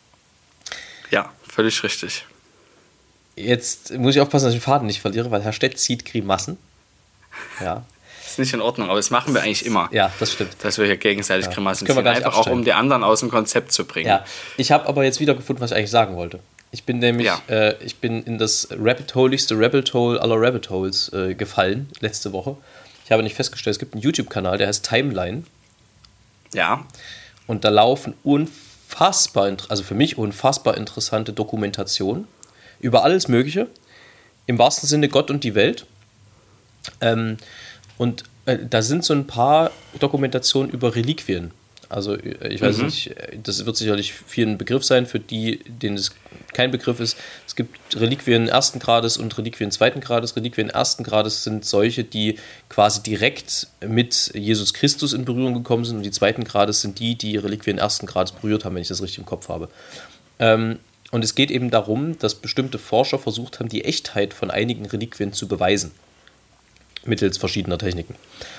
C: Ja, völlig richtig.
B: Jetzt muss ich aufpassen, dass ich den Faden nicht verliere, weil Herr Stett zieht Grimassen. Ja.
C: Das ist nicht in Ordnung, aber das machen wir eigentlich immer.
B: Ja, das stimmt.
C: Dass wir hier gegenseitig ja. Grimassen
B: ziehen,
C: einfach auch um die anderen aus dem Konzept zu bringen.
B: Ja, ich habe aber jetzt wieder gefunden, was ich eigentlich sagen wollte. Ich bin nämlich, ja. äh, ich bin in das Rabbit Holeigste Rabbit Hole aller Rabbit Holes äh, gefallen, letzte Woche. Ich habe nicht festgestellt, es gibt einen YouTube-Kanal, der heißt Timeline.
C: Ja.
B: Und da laufen unfassbar, also für mich unfassbar interessante Dokumentationen über alles Mögliche, im wahrsten Sinne Gott und die Welt. Ähm, und äh, da sind so ein paar Dokumentationen über Reliquien. Also ich weiß mhm. nicht, das wird sicherlich vielen ein Begriff sein, für die, denen es kein Begriff ist. Es gibt Reliquien ersten Grades und Reliquien zweiten Grades. Reliquien ersten Grades sind solche, die quasi direkt mit Jesus Christus in Berührung gekommen sind, und die zweiten Grades sind die, die Reliquien ersten Grades berührt haben, wenn ich das richtig im Kopf habe. Ähm, und es geht eben darum, dass bestimmte Forscher versucht haben, die Echtheit von einigen Reliquien zu beweisen, mittels verschiedener Techniken.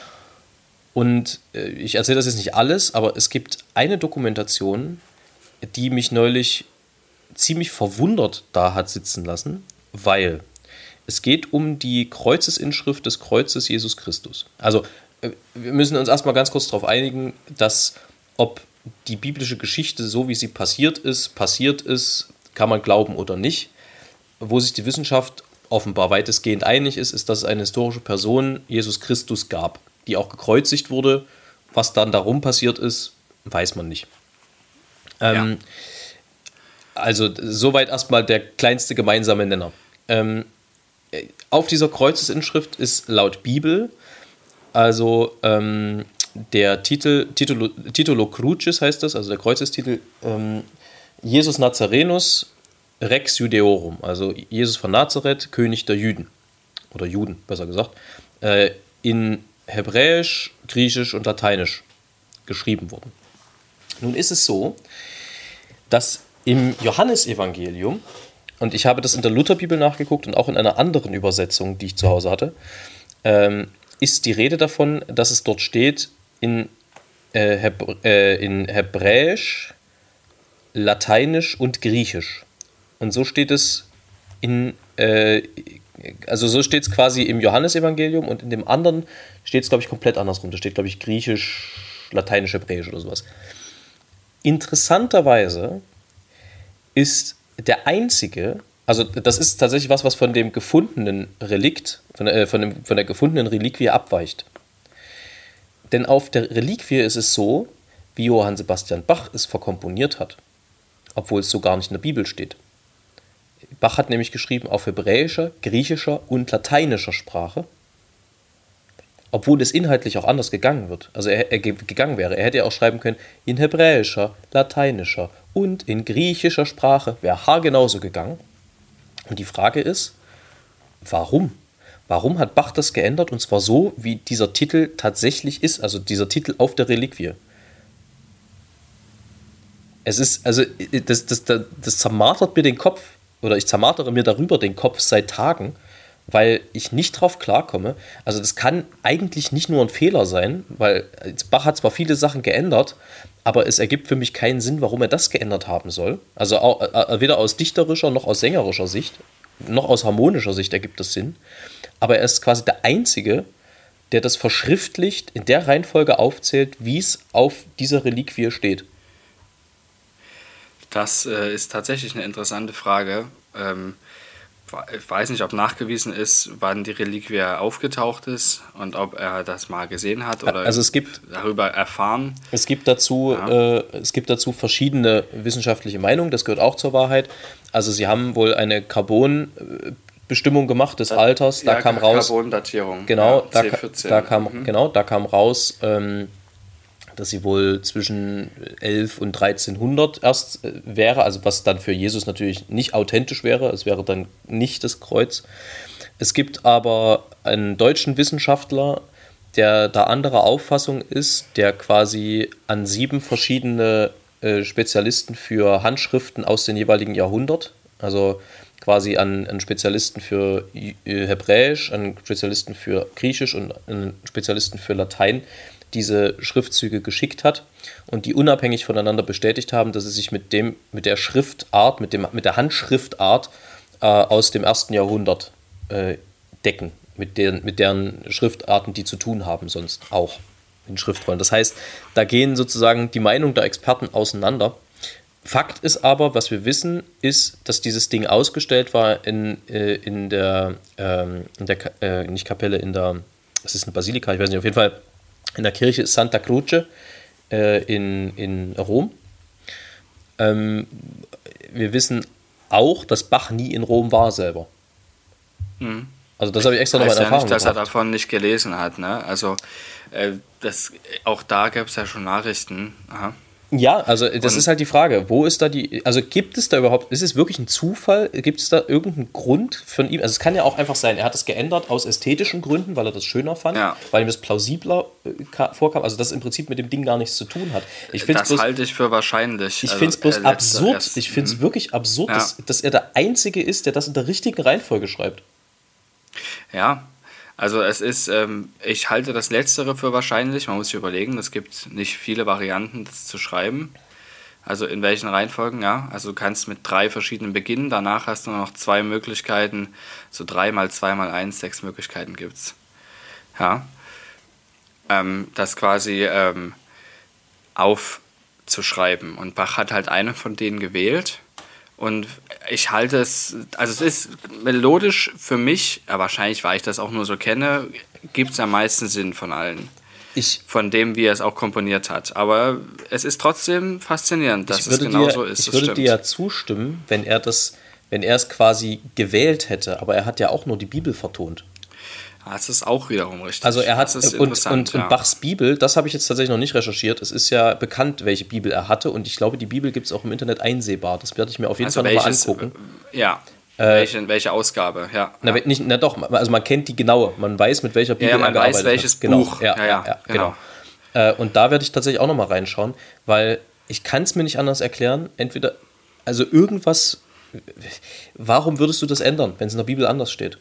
B: Und äh, ich erzähle das jetzt nicht alles, aber es gibt eine Dokumentation, die mich neulich ziemlich verwundert da hat sitzen lassen, weil es geht um die Kreuzesinschrift des Kreuzes Jesus Christus. Also äh, wir müssen uns erstmal ganz kurz darauf einigen, dass ob die biblische Geschichte, so wie sie passiert ist, passiert ist, kann man glauben oder nicht. Wo sich die Wissenschaft offenbar weitestgehend einig ist, ist, dass es eine historische Person, Jesus Christus, gab, die auch gekreuzigt wurde. Was dann darum passiert ist, weiß man nicht. Ähm, ja. Also soweit erstmal der kleinste gemeinsame Nenner. Ähm, auf dieser Kreuzesinschrift ist laut Bibel, also ähm, der Titel, Titulo, Titulo Crucis heißt das, also der Kreuzestitel, ähm, Jesus Nazarenus Rex Judeorum, also Jesus von Nazareth, König der Juden, oder Juden, besser gesagt, äh, in Hebräisch, Griechisch und Lateinisch geschrieben worden. Nun ist es so, dass im Johannesevangelium, und ich habe das in der Lutherbibel nachgeguckt und auch in einer anderen Übersetzung, die ich zu Hause hatte, ähm, ist die Rede davon, dass es dort steht in, äh, Hebrä- äh, in Hebräisch, Lateinisch und Griechisch. Und so steht es in, äh, also so steht es quasi im Johannesevangelium, und in dem anderen steht es, glaube ich, komplett andersrum. Da steht, glaube ich, Griechisch, Lateinisch, Hebräisch oder sowas. Interessanterweise ist der einzige, also das ist tatsächlich was, was von dem gefundenen Relikt, von der, von dem, von der gefundenen Reliquie abweicht. Denn auf der Reliquie ist es so, wie Johann Sebastian Bach es verkomponiert hat obwohl es so gar nicht in der Bibel steht. Bach hat nämlich geschrieben auf hebräischer, griechischer und lateinischer Sprache, obwohl es inhaltlich auch anders gegangen wird. Also er, er gegangen wäre. Er hätte ja auch schreiben können, in hebräischer, lateinischer und in griechischer Sprache wäre haargenauso gegangen. Und die Frage ist, warum? Warum hat Bach das geändert? Und zwar so, wie dieser Titel tatsächlich ist, also dieser Titel auf der Reliquie. Es ist, also das, das, das, das zermartert mir den Kopf, oder ich zermartere mir darüber den Kopf seit Tagen, weil ich nicht drauf klarkomme. Also das kann eigentlich nicht nur ein Fehler sein, weil Bach hat zwar viele Sachen geändert, aber es ergibt für mich keinen Sinn, warum er das geändert haben soll. Also auch, äh, weder aus dichterischer noch aus sängerischer Sicht, noch aus harmonischer Sicht ergibt das Sinn. Aber er ist quasi der Einzige, der das verschriftlicht, in der Reihenfolge aufzählt, wie es auf dieser Reliquie steht.
C: Das äh, ist tatsächlich eine interessante Frage. Ähm, ich weiß nicht, ob nachgewiesen ist, wann die Reliquie aufgetaucht ist und ob er das mal gesehen hat oder
B: also es gibt,
C: darüber erfahren.
B: Es gibt, dazu, ja. äh, es gibt dazu verschiedene wissenschaftliche Meinungen, das gehört auch zur Wahrheit. Also sie haben wohl eine Carbon-Bestimmung gemacht des Alters, da
C: ja,
B: kam raus...
C: Carbon-Datierung,
B: genau,
C: ja,
B: da,
C: C vierzehn.
B: Da kam,
C: mhm.
B: genau, da kam raus... Ähm, dass sie wohl zwischen elf und dreizehnhundert erst äh, wäre, also was dann für Jesus natürlich nicht authentisch wäre, es wäre dann nicht das Kreuz. Es gibt aber einen deutschen Wissenschaftler, der da anderer Auffassung ist, der quasi an sieben verschiedene äh, Spezialisten für Handschriften aus den jeweiligen Jahrhundert, also quasi an, an Spezialisten für äh, Hebräisch, an Spezialisten für Griechisch und an Spezialisten für Latein, diese Schriftzüge geschickt hat und die unabhängig voneinander bestätigt haben, dass sie sich mit dem, mit der Schriftart, mit dem, mit der Handschriftart äh, aus dem ersten Jahrhundert äh, decken, mit deren, mit deren Schriftarten, die zu tun haben, sonst auch in Schriftrollen. Das heißt, da gehen sozusagen die Meinungen der Experten auseinander. Fakt ist aber, was wir wissen, ist, dass dieses Ding ausgestellt war in, äh, in der, ähm, in der äh, nicht Kapelle, in der, das ist eine Basilika, ich weiß nicht, auf jeden Fall in der Kirche Santa Croce äh, in, in Rom. Ähm, wir wissen auch, dass Bach nie in Rom war selber.
C: Mhm.
B: Also das habe ich extra nochmal in
C: ja
B: Erfahrung
C: nicht, dass
B: gebracht.
C: er davon nicht gelesen hat. Ne? Also äh, das, auch da gab es ja schon Nachrichten. Aha.
B: Ja, also das und ist halt die Frage, wo ist da die, also gibt es da überhaupt, ist es wirklich ein Zufall, gibt es da irgendeinen Grund von ihm, also es kann ja auch einfach sein, er hat es geändert aus ästhetischen Gründen, weil er das schöner fand, ja. weil ihm das plausibler äh, vorkam, also das im Prinzip mit dem Ding gar nichts zu tun hat. Ich
C: das
B: bloß,
C: halte ich für wahrscheinlich.
B: Ich
C: also,
B: finde es bloß
C: äh,
B: absurd,
C: erst,
B: ich finde es
C: mh.
B: wirklich absurd, ja. dass, dass er der Einzige ist, der das in der richtigen Reihenfolge schreibt.
C: Ja, also es ist, ähm, ich halte das Letztere für wahrscheinlich, man muss sich überlegen, es gibt nicht viele Varianten, das zu schreiben. Also in welchen Reihenfolgen, ja. Also du kannst mit drei verschiedenen beginnen, danach hast du nur noch zwei Möglichkeiten, so drei mal zwei mal eins, sechs Möglichkeiten gibt es. Ja. Ähm, das quasi ähm, aufzuschreiben. Und Bach hat halt eine von denen gewählt. Und ich halte es, also es ist melodisch für mich, ja, wahrscheinlich, weil ich das auch nur so kenne, gibt es am meisten Sinn von allen. Ich, von dem, wie er es auch komponiert hat. Aber es ist trotzdem faszinierend, dass es genau so ist.
B: Ich würde
C: stimmt.
B: dir ja zustimmen, wenn er das, wenn er es quasi gewählt hätte, aber er hat ja auch nur die Bibel vertont.
C: Das ist auch wiederum richtig.
B: Also er hat
C: das ist
B: und, und,
C: ja.
B: und Bachs Bibel, das habe ich jetzt tatsächlich noch nicht recherchiert. Es ist ja bekannt, welche Bibel er hatte, und ich glaube, die Bibel gibt es auch im Internet einsehbar. Das werde ich mir auf jeden
C: also
B: Fall nochmal angucken.
C: Ja. Äh, welche, welche Ausgabe, ja.
B: Na,
C: ja.
B: Nicht, na doch, also man kennt die genaue, man weiß, mit welcher Bibel
C: ja, man
B: er gearbeitet
C: weiß, welches
B: hat. Genau.
C: Buch.
B: Ja, ja, ja, ja genau. genau. Äh, und da werde ich tatsächlich auch nochmal reinschauen, weil ich kann es mir nicht anders erklären. Entweder, also irgendwas, warum würdest du das ändern, wenn es in der Bibel anders steht?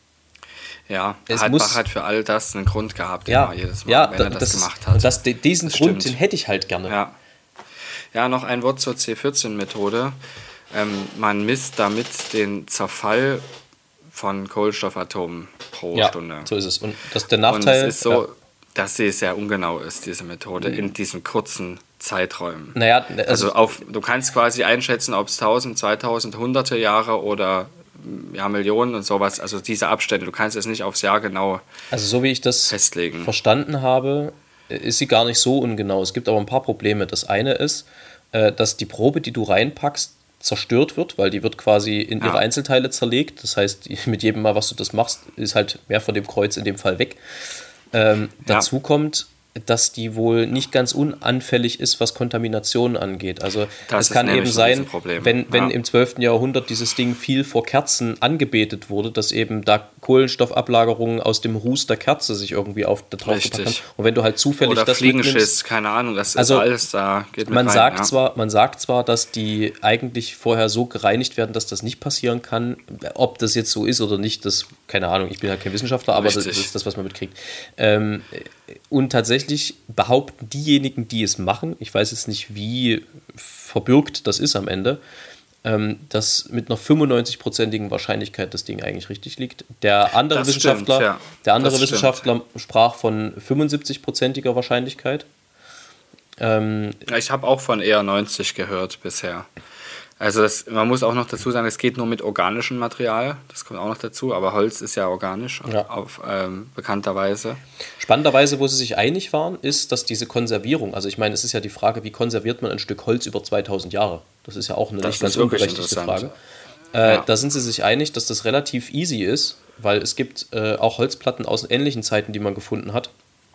C: Ja,
B: es
C: hat
B: muss,
C: Bach hat für all das einen Grund gehabt,
B: ja,
C: immer, jedes Mal,
B: ja,
C: wenn er das, das gemacht hat.
B: Und das, diesen das Grund, stimmt. den hätte ich halt gerne.
C: Ja, ja, noch ein Wort zur C vierzehn Methode. Ähm, man misst damit den Zerfall von Kohlenstoffatomen pro
B: ja,
C: Stunde.
B: So ist es. Und das der Nachteil.
C: Und es ist so,
B: ja.
C: dass sie sehr ungenau ist, diese Methode, mhm. in diesen kurzen Zeiträumen.
B: Naja, also,
C: also auf, du kannst quasi einschätzen, ob es tausend, zweitausend, hunderte Jahre oder ja, Millionen und sowas, also diese Abstände, du kannst es nicht aufs Jahr genau
B: also so wie ich das
C: festlegen.
B: verstanden habe, ist sie gar nicht so ungenau. Es gibt aber ein paar Probleme. Das eine ist, äh, dass die Probe, die du reinpackst, zerstört wird, weil die wird quasi in ihre
C: Ja.
B: Einzelteile zerlegt. Das heißt, mit jedem Mal, was du das machst, ist halt mehr von dem Kreuz in dem Fall weg. Ähm,
C: Ja.
B: Dazu kommt, dass die wohl nicht ganz unanfällig ist, was Kontamination angeht. Also
C: Das
B: es
C: ist
B: kann
C: nämlich
B: eben
C: ein
B: sein,
C: Riesenproblem.
B: wenn, wenn
C: Ja.
B: im zwölften Jahrhundert dieses Ding viel vor Kerzen angebetet wurde, dass eben da Kohlenstoffablagerungen aus dem Ruß der Kerze sich irgendwie auf da drauf
C: Richtig.
B: gepackt haben. Und wenn du halt zufällig
C: Oder
B: das
C: Fliegenschiss,
B: mitnimmst,
C: keine Ahnung, das
B: Also,
C: ist alles da. Geht mit
B: man
C: rein,
B: sagt
C: ja.
B: zwar, man sagt zwar, dass die eigentlich vorher so gereinigt werden, dass das nicht passieren kann. Ob das jetzt so ist oder nicht, das keine Ahnung. Ich bin ja kein Wissenschaftler, aber das,
C: Richtig.
B: das ist das, was man mitkriegt. Ähm, und tatsächlich behaupten diejenigen, die es machen, ich weiß jetzt nicht, wie verbürgt das ist am Ende, ähm, dass mit einer fünfundneunzig-prozentigen Wahrscheinlichkeit das Ding eigentlich richtig liegt. Der andere
C: Das
B: Wissenschaftler,
C: stimmt, ja.
B: der andere
C: Das stimmt.
B: Wissenschaftler sprach von fünfundsiebzig-prozentiger Wahrscheinlichkeit. Ähm,
C: Ja, ich habe auch von eher neunzig gehört bisher. Also das, man muss auch noch dazu sagen, es geht nur mit organischem Material, das kommt auch noch dazu, aber Holz ist ja organisch,
B: Ja.
C: auf, ähm, bekannterweise.
B: Spannenderweise, wo sie sich einig waren, ist, dass diese Konservierung, also ich meine, es ist ja die Frage, wie konserviert man ein Stück Holz über zweitausend Jahre? Das ist ja auch eine
C: Das
B: nicht ganz
C: ist wirklich
B: unberechtigte Frage.
C: interessant.
B: Äh,
C: Ja.
B: Da sind sie sich einig, dass das relativ easy ist, weil es gibt äh, auch Holzplatten aus ähnlichen Zeiten, die man gefunden hat,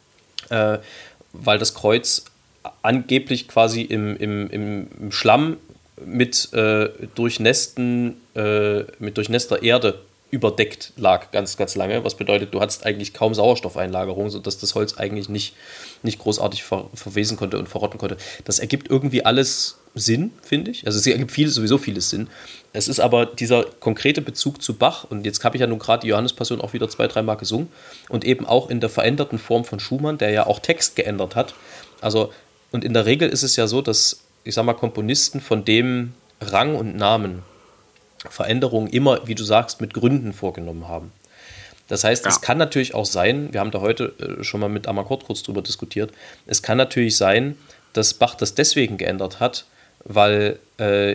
B: äh, weil das Kreuz angeblich quasi im, im, im, im Schlamm mit, äh, durchnässten, äh, mit durchnässter Erde überdeckt lag ganz, ganz lange, was bedeutet, du hattest eigentlich kaum Sauerstoffeinlagerung, sodass das Holz eigentlich nicht, nicht großartig ver verwesen konnte und verrotten konnte. Das ergibt irgendwie alles Sinn, finde ich. Also es ergibt viel, sowieso vieles Sinn. Es ist aber dieser konkrete Bezug zu Bach, und jetzt habe ich ja nun gerade die Johannespassion auch wieder zwei, dreimal gesungen, und eben auch in der veränderten Form von Schumann, der ja auch Text geändert hat. Also, und in der Regel ist es ja so, dass, ich sag mal, Komponisten von dem Rang und Namen Veränderungen immer, wie du sagst, mit Gründen vorgenommen haben. Das heißt,
C: Ja.
B: es kann natürlich auch sein, wir haben da heute äh, schon mal mit Amakord kurz drüber diskutiert, es kann natürlich sein, dass Bach das deswegen geändert hat, weil äh,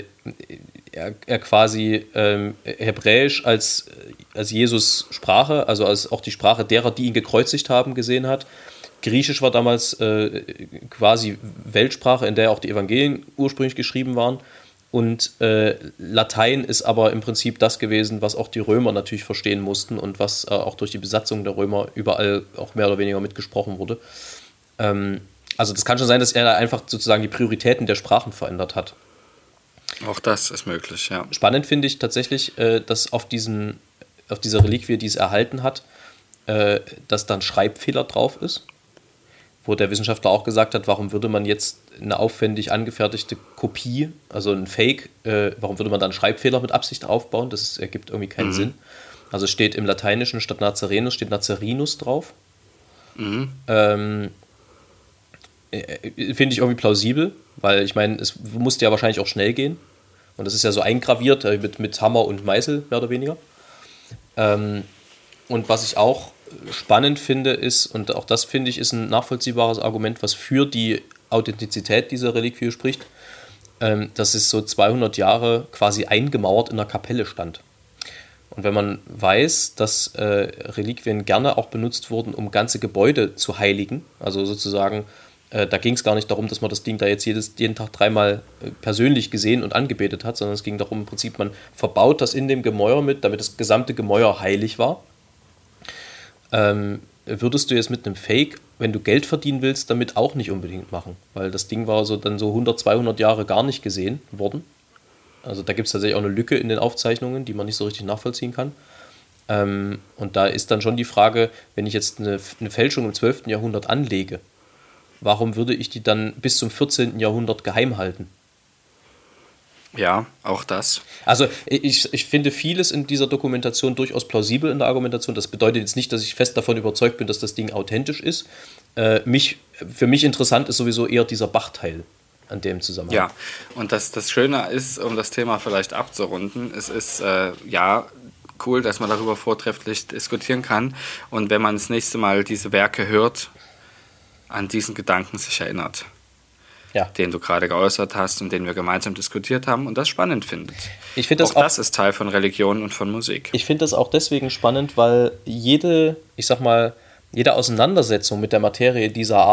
B: er, er quasi ähm, Hebräisch als, als Jesus Sprache, also als auch die Sprache derer, die ihn gekreuzigt haben, gesehen hat. Griechisch war damals äh, quasi Weltsprache, in der auch die Evangelien ursprünglich geschrieben waren. Und äh, Latein ist aber im Prinzip das gewesen, was auch die Römer natürlich verstehen mussten und was äh, auch durch die Besatzung der Römer überall auch mehr oder weniger mitgesprochen wurde. Ähm, also das kann schon sein, dass er da einfach sozusagen die Prioritäten der Sprachen verändert hat.
C: Auch das ist möglich, ja.
B: Spannend finde ich tatsächlich, äh, dass auf, diesen, auf dieser Reliquie, die es erhalten hat, äh, dass dann Schreibfehler drauf ist. Wo der Wissenschaftler auch gesagt hat, warum würde man jetzt eine aufwendig angefertigte Kopie, also ein Fake, äh, warum würde man dann Schreibfehler mit Absicht aufbauen? Das ist, ergibt irgendwie keinen
C: Mhm.
B: Sinn. Also steht im Lateinischen statt Nazarenus steht Nazarinus drauf.
C: Mhm.
B: Ähm, äh, finde ich irgendwie plausibel, weil ich meine, es musste ja wahrscheinlich auch schnell gehen. Und das ist ja so eingraviert äh, mit, mit Hammer und Meißel, mehr oder weniger. Ähm, und was ich auch spannend finde, ist, und auch das finde ich, ist ein nachvollziehbares Argument, was für die Authentizität dieser Reliquie spricht, ähm, dass es so zweihundert Jahre quasi eingemauert in der Kapelle stand. Und wenn man weiß, dass äh, Reliquien gerne auch benutzt wurden, um ganze Gebäude zu heiligen, also sozusagen, äh, da ging es gar nicht darum, dass man das Ding da jetzt jedes, jeden Tag dreimal äh, persönlich gesehen und angebetet hat, sondern es ging darum, im Prinzip, man verbaut das in dem Gemäuer mit, damit das gesamte Gemäuer heilig war. Ähm, würdest du jetzt mit einem Fake, wenn du Geld verdienen willst, damit auch nicht unbedingt machen, weil das Ding war so dann so hundert, zweihundert Jahre gar nicht gesehen worden. Also da gibt es tatsächlich auch eine Lücke in den Aufzeichnungen, die man nicht so richtig nachvollziehen kann. Ähm, und da ist dann schon die Frage, wenn ich jetzt eine, eine Fälschung im zwölften Jahrhundert anlege, warum würde ich die dann bis zum vierzehnten Jahrhundert geheim halten?
C: Ja, auch das.
B: Also ich, ich finde vieles in dieser Dokumentation durchaus plausibel in der Argumentation. Das bedeutet jetzt nicht, dass ich fest davon überzeugt bin, dass das Ding authentisch ist. Äh, mich, für mich interessant ist sowieso eher dieser Bachteil an dem Zusammenhang.
C: Ja, und das, das Schöne ist, um das Thema vielleicht abzurunden, es ist äh, ja cool, dass man darüber vortrefflich diskutieren kann und wenn man das nächste Mal diese Werke hört, an diesen Gedanken sich erinnert.
B: Ja.
C: Den du gerade geäußert hast und den wir gemeinsam diskutiert haben und das spannend findet.
B: Ich finde das
C: auch,
B: auch,
C: das ist Teil von Religion und von Musik.
B: ich finde das auch deswegen spannend, weil jede, ich sag mal, jede Auseinandersetzung mit der Materie dieser Art,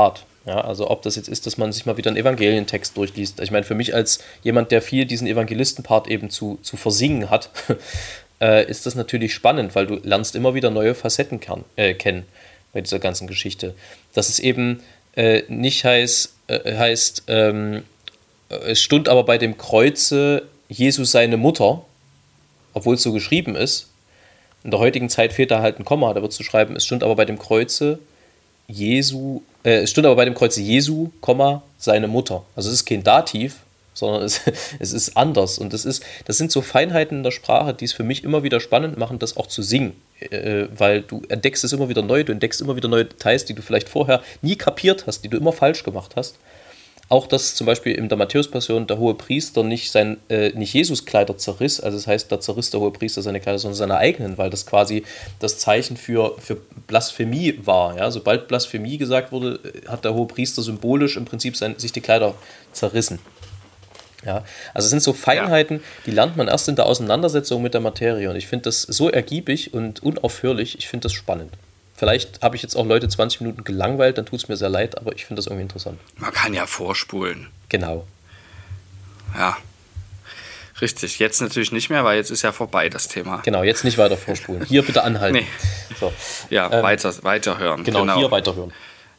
B: Ja, also ob das jetzt ist, dass man sich mal wieder einen Evangelientext durchliest. Ich meine, für mich als jemand, der viel diesen Evangelisten-Part eben zu, zu versingen hat, äh, ist das natürlich spannend, weil du lernst immer wieder neue Facetten kann, äh, kennen bei dieser ganzen Geschichte. Dass es eben äh, nicht heißt, äh, heißt ähm, es stund aber bei dem Kreuze Jesus seine Mutter, obwohl es so geschrieben ist. In der heutigen Zeit fehlt da halt ein Komma, da wird zu schreiben, es stund aber bei dem Kreuze Jesu, äh, es stund aber bei dem Kreuze Jesu, Komma, seine Mutter. Also es ist kein Dativ, sondern es, es ist anders. Und das ist, das sind so Feinheiten in der Sprache, die es für mich immer wieder spannend machen, das auch zu singen. Äh, weil du entdeckst es immer wieder neu, du entdeckst immer wieder neue Details, die du vielleicht vorher nie kapiert hast, die du immer falsch gemacht hast. Auch, dass zum Beispiel in der Matthäus-Passion der hohe Priester nicht, sein, äh, nicht Jesus Kleider zerriss, also das heißt, da zerriss der hohe Priester seine Kleider, sondern seine eigenen, weil das quasi das Zeichen für, für Blasphemie war. Ja? Sobald Blasphemie gesagt wurde, hat der hohe Priester symbolisch im Prinzip sein, sich die Kleider zerrissen. Ja? Also es sind so Feinheiten, ja. Die lernt man erst in der Auseinandersetzung mit der Materie und ich finde das so ergiebig und unaufhörlich, ich finde das spannend. Vielleicht habe ich jetzt auch Leute zwanzig Minuten gelangweilt, dann tut es mir sehr leid, aber ich finde das irgendwie interessant.
C: Man kann ja vorspulen.
B: Genau.
C: Ja, richtig. Jetzt natürlich nicht mehr, weil jetzt ist ja vorbei das Thema.
B: Genau, jetzt nicht weiter vorspulen. Hier bitte anhalten. Nee.
C: So. Ja, ähm, weiter, weiterhören.
B: Genau, genau, hier weiterhören.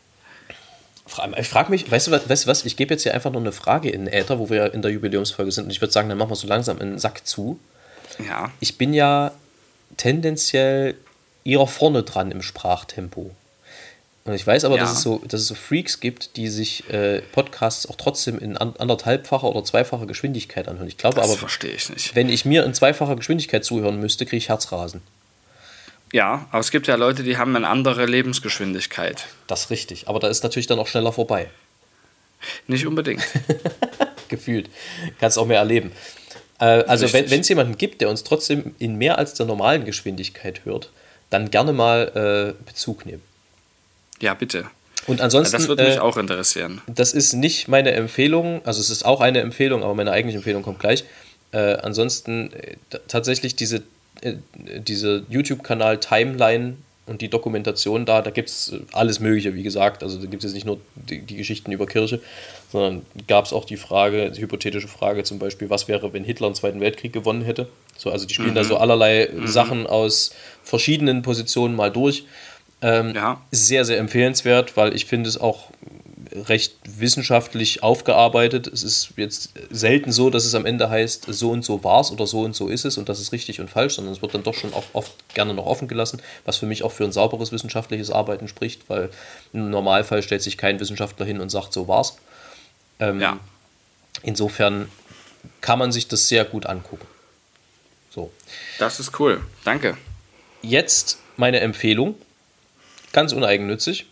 B: Ich frage mich, weißt du, was, weißt du was, ich gebe jetzt hier einfach nur eine Frage in den Äther, wo wir in der Jubiläumsfolge sind und ich würde sagen, dann machen wir so langsam einen Sack zu.
C: Ja.
B: Ich bin ja tendenziell eher vorne dran im Sprachtempo. Und ich weiß aber, ja. dass, es so, dass es so Freaks gibt, die sich äh, Podcasts auch trotzdem in an, anderthalbfacher oder zweifacher Geschwindigkeit anhören. Ich glaube
C: das
B: aber,
C: verstehe ich nicht.
B: Wenn ich mir in zweifacher Geschwindigkeit zuhören müsste, kriege ich Herzrasen.
C: Ja, aber es gibt ja Leute, die haben eine andere Lebensgeschwindigkeit.
B: Das ist richtig, aber da ist natürlich dann auch schneller vorbei.
C: Nicht unbedingt.
B: Gefühlt. Kannst auch mehr erleben. Äh, also wenn es jemanden gibt, der uns trotzdem in mehr als der normalen Geschwindigkeit hört, dann gerne mal äh, Bezug nehmen.
C: Ja, bitte.
B: Und ansonsten,
C: das würde mich
B: äh,
C: auch interessieren.
B: Das ist nicht meine Empfehlung, also es ist auch eine Empfehlung, aber meine eigentliche Empfehlung kommt gleich. Äh, ansonsten äh, t- tatsächlich diese, äh, diese YouTube-Kanal Timeline und die Dokumentation da, da gibt es alles Mögliche, wie gesagt. Also da gibt es jetzt nicht nur die, die Geschichten über Kirche, sondern gab es auch die Frage, die hypothetische Frage zum Beispiel, was wäre, wenn Hitler den Zweiten Weltkrieg gewonnen hätte? So, also die spielen mhm. da so allerlei mhm. Sachen aus verschiedenen Positionen mal durch. Ähm, ja. Sehr, sehr empfehlenswert, weil ich finde es auch recht wissenschaftlich aufgearbeitet. Es ist jetzt selten so, dass es am Ende heißt, so und so war es oder so und so ist es und das ist richtig und falsch, sondern es wird dann doch schon oft, oft gerne noch offen gelassen, was für mich auch für ein sauberes wissenschaftliches Arbeiten spricht, weil im Normalfall stellt sich kein Wissenschaftler hin und sagt, so war's. Ähm, ja. Insofern kann man sich das sehr gut angucken. So.
C: Das ist cool. Danke.
B: Jetzt meine Empfehlung. Ganz uneigennützig.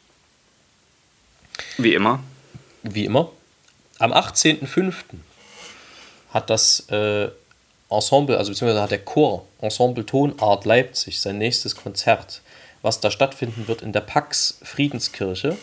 C: Wie immer.
B: Wie immer. Am achtzehnten fünften hat das äh, Ensemble, also beziehungsweise hat der Chor Ensemble Tonart Leipzig sein nächstes Konzert, was da stattfinden wird in der Pax Friedenskirche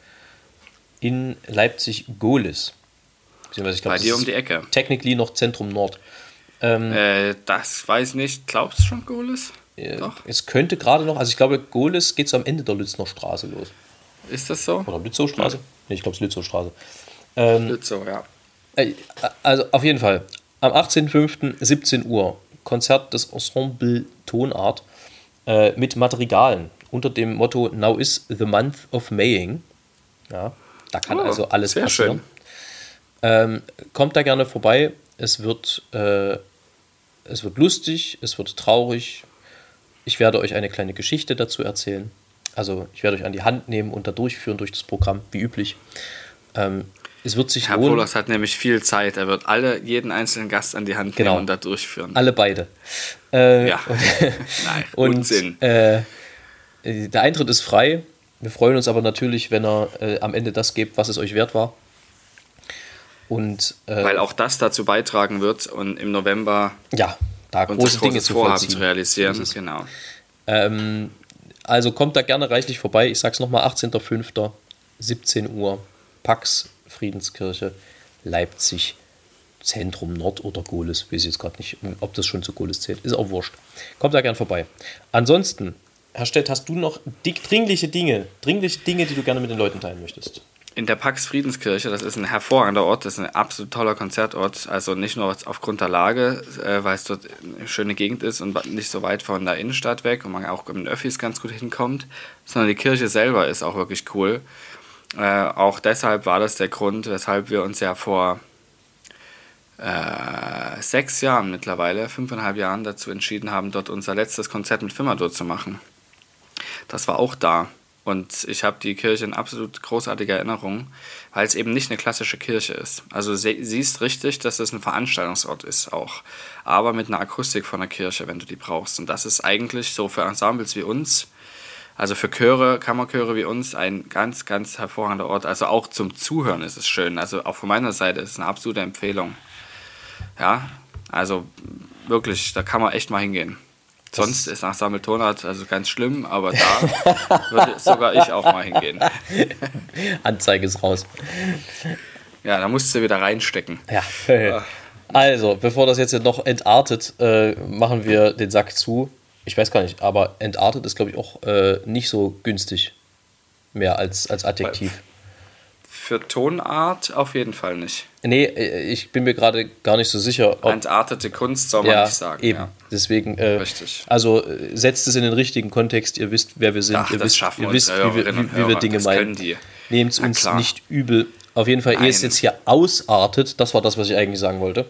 B: in Leipzig-Gohlis. Ich glaub,
C: bei dir um die Ecke.
B: Technically noch Zentrum Nord. Ähm,
C: äh, das weiß ich nicht. Glaubst du schon Gohlis?
B: Äh, Doch. Es könnte gerade noch, also ich glaube, Gohlis geht so am Ende der Lützner Straße los.
C: Ist das so?
B: Oder Lützowstraße? Ja. Nee, ich glaube, es ist Lützowstraße. Ähm,
C: Lützow, ja.
B: Äh, also auf jeden Fall. Am achtzehnten fünften siebzehn Uhr. Konzert des Ensemble Tonart äh, mit Madrigalen unter dem Motto Now is the month of Maying. Ja, da kann oh, also alles sehr passieren. Schön. Ähm, kommt da gerne vorbei. Es wird, äh, es wird lustig, es wird traurig. Ich werde euch eine kleine Geschichte dazu erzählen. Also ich werde euch an die Hand nehmen und da durchführen durch das Programm, wie üblich. Ähm, es wird sich
C: Herr
B: lohnen.
C: Pohlers hat nämlich viel Zeit. Er wird alle, jeden einzelnen Gast an die Hand
B: genau.
C: nehmen und da durchführen.
B: Alle beide. Äh,
C: ja, nein,
B: und
C: Unsinn.
B: Äh, der Eintritt ist frei. Wir freuen uns aber natürlich, wenn er äh, am Ende das gibt, was es euch wert war. Und, äh,
C: weil auch das dazu beitragen wird und im November
B: ja, da große Dinge zu
C: Vorhaben zu realisieren. Genau.
B: Ähm, also kommt da gerne reichlich vorbei. Ich sag's nochmal, achtzehnten fünften siebzehn Uhr, Pax Friedenskirche, Leipzig, Zentrum Nord oder Gohlis. Ich weiß jetzt gerade nicht, ob das schon zu Gohlis zählt. Ist auch wurscht. Kommt da gern vorbei. Ansonsten, Herr Stett, hast du noch dick, dringliche Dinge, dringliche Dinge, die du gerne mit den Leuten teilen möchtest?
C: in der Pax Friedenskirche, das ist ein hervorragender Ort, das ist ein absolut toller Konzertort, also nicht nur aufgrund der Lage, äh, weil es dort eine schöne Gegend ist und nicht so weit von der Innenstadt weg und man auch mit den Öffis ganz gut hinkommt, sondern die Kirche selber ist auch wirklich cool. Äh, auch deshalb war das der Grund, weshalb wir uns ja vor äh, sechs Jahren mittlerweile, fünfeinhalb Jahren dazu entschieden haben, dort unser letztes Konzert mit Fimador zu machen. Das war auch da. Und ich habe die Kirche in absolut großartiger Erinnerung, weil es eben nicht eine klassische Kirche ist. Also sie, siehst richtig, dass es ein Veranstaltungsort ist auch. Aber mit einer Akustik von der Kirche, wenn du die brauchst. Und das ist eigentlich so für Ensembles wie uns, also für Chöre, Kammerchöre wie uns, ein ganz, ganz hervorragender Ort. Also auch zum Zuhören ist es schön. Also auch von meiner Seite ist es eine absolute Empfehlung. Ja, also wirklich, da kann man echt mal hingehen. Sonst ist Ensemble Tonart also ganz schlimm, aber da würde sogar ich auch mal hingehen.
B: Anzeige ist raus.
C: Ja, da musst du wieder reinstecken.
B: Ja. Also, bevor das jetzt noch entartet, äh, machen wir den Sack zu. Ich weiß gar nicht, aber entartet ist, glaube ich, auch äh, nicht so günstig mehr als, als Adjektiv.
C: Für Tonart auf jeden Fall nicht.
B: Nee, ich bin mir gerade gar nicht so sicher.
C: Ob entartete Kunst soll man
B: ja,
C: nicht sagen.
B: Eben.
C: Ja.
B: Deswegen, äh,
C: Richtig.
B: Also setzt es in den richtigen Kontext. Ihr wisst, wer wir sind.
C: Ach,
B: ihr
C: das
B: wisst,
C: schaffen
B: ihr
C: uns,
B: wisst wie, wir, wie, wie wir Dinge meinen. Nehmt es uns nicht übel. Auf jeden Fall, ehe es jetzt hier ausartet, das war das, was ich eigentlich sagen wollte,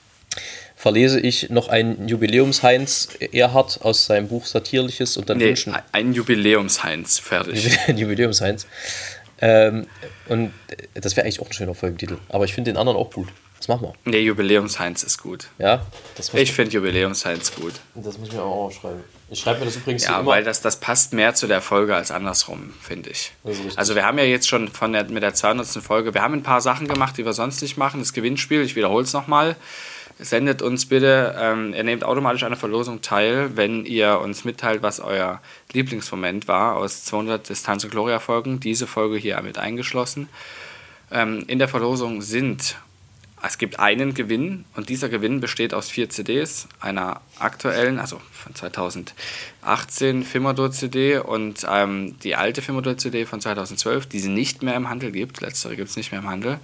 B: verlese ich noch einen Jubiläums-Heinz Erhardt aus seinem Buch Satirliches und dann
C: nee,
B: wünschen.
C: Ein Jubiläums-Heinz, fertig.
B: Jubiläums-Heinz. Ähm, und das wäre eigentlich auch ein schöner Folgentitel. Aber ich finde den anderen auch gut. Das machen wir.
C: Nee, Jubiläums-Heinz ist gut.
B: Ja? Das
C: ich finde Jubiläums-Heinz gut.
B: Das muss ich mir auch aufschreiben. Ich schreibe mir das übrigens
C: ja,
B: immer.
C: weil das, das passt mehr zu der Folge als andersrum, finde ich. Also wir haben ja jetzt schon von der, mit der zweihundertsten Folge, wir haben ein paar Sachen gemacht, die wir sonst nicht machen. Das Gewinnspiel, ich wiederhole es nochmal. Sendet uns bitte, ähm, ihr nehmt automatisch an der Verlosung teil, wenn ihr uns mitteilt, was euer Lieblingsmoment war aus zweihundert Distanz und Gloria Folgen, diese Folge hier mit eingeschlossen. Ähm, in der Verlosung sind, es gibt einen Gewinn und dieser Gewinn besteht aus vier C Ds, einer aktuellen, also von zweitausendachtzehn Fimador C D und ähm, die alte Fimador C D von zweitausendzwölf, die es nicht mehr im Handel gibt, letztere gibt es nicht mehr im Handel.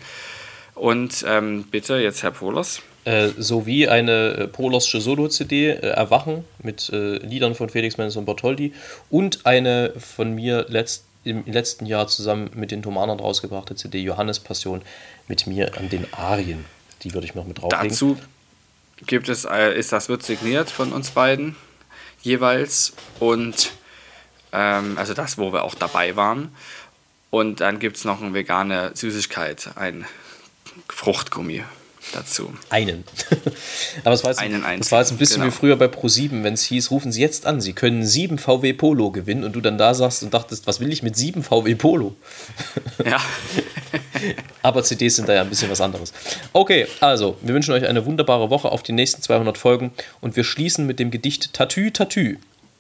C: Und ähm, bitte jetzt Herr Pohlers.
B: Äh, sowie eine Pohlersche Solo-C D, äh, Erwachen, mit äh, Liedern von Felix Mendelssohn und Bartholdy und eine von mir letzt, im letzten Jahr zusammen mit den Thomanern rausgebrachte C D Johannes Passion mit mir an den Arien. Die würde ich noch mit drauflegen.
C: Dazu gibt es, äh, ist das wird signiert von uns beiden jeweils und ähm, also das, wo wir auch dabei waren. Und dann gibt es noch eine vegane Süßigkeit, ein Fruchtgummi dazu.
B: Einen. Aber es war jetzt,
C: Einen
B: das war jetzt ein bisschen
C: genau.
B: wie früher bei ProSieben, wenn es hieß, rufen Sie jetzt an, Sie können sieben V W Polo gewinnen und du dann da saßt und dachtest, was will ich mit sieben V W Polo?
C: Ja.
B: Aber C Ds sind da ja ein bisschen was anderes. Okay, also, wir wünschen euch eine wunderbare Woche auf die nächsten zweihundert Folgen und wir schließen mit dem Gedicht Tatü, Tatü.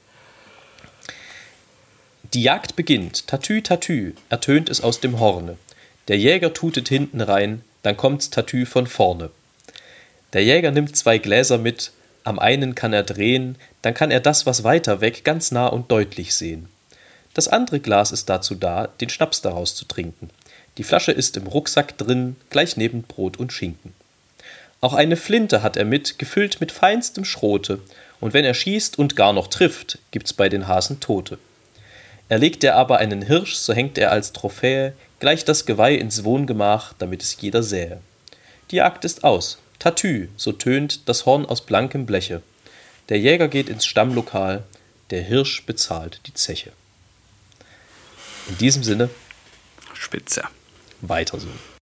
B: Die Jagd beginnt, Tatü, Tatü, ertönt es aus dem Horne. Der Jäger tutet hinten rein, dann kommt's Tatü von vorne. Der Jäger nimmt zwei Gläser mit, am einen kann er drehen, dann kann er das, was weiter weg, ganz nah und deutlich sehen. Das andere Glas ist dazu da, den Schnaps daraus zu trinken. Die Flasche ist im Rucksack drin, gleich neben Brot und Schinken. Auch eine Flinte hat er mit, gefüllt mit feinstem Schrote, und wenn er schießt und gar noch trifft, gibt's bei den Hasen Tote. Erlegt er aber einen Hirsch, so hängt er als Trophäe gleich das Geweih ins Wohngemach, damit es jeder sähe. Die Jagd ist aus. Tatü, so tönt das Horn aus blankem Bleche. Der Jäger geht ins Stammlokal, der Hirsch bezahlt die Zeche. In diesem Sinne,
C: Spitze.
B: weiter so.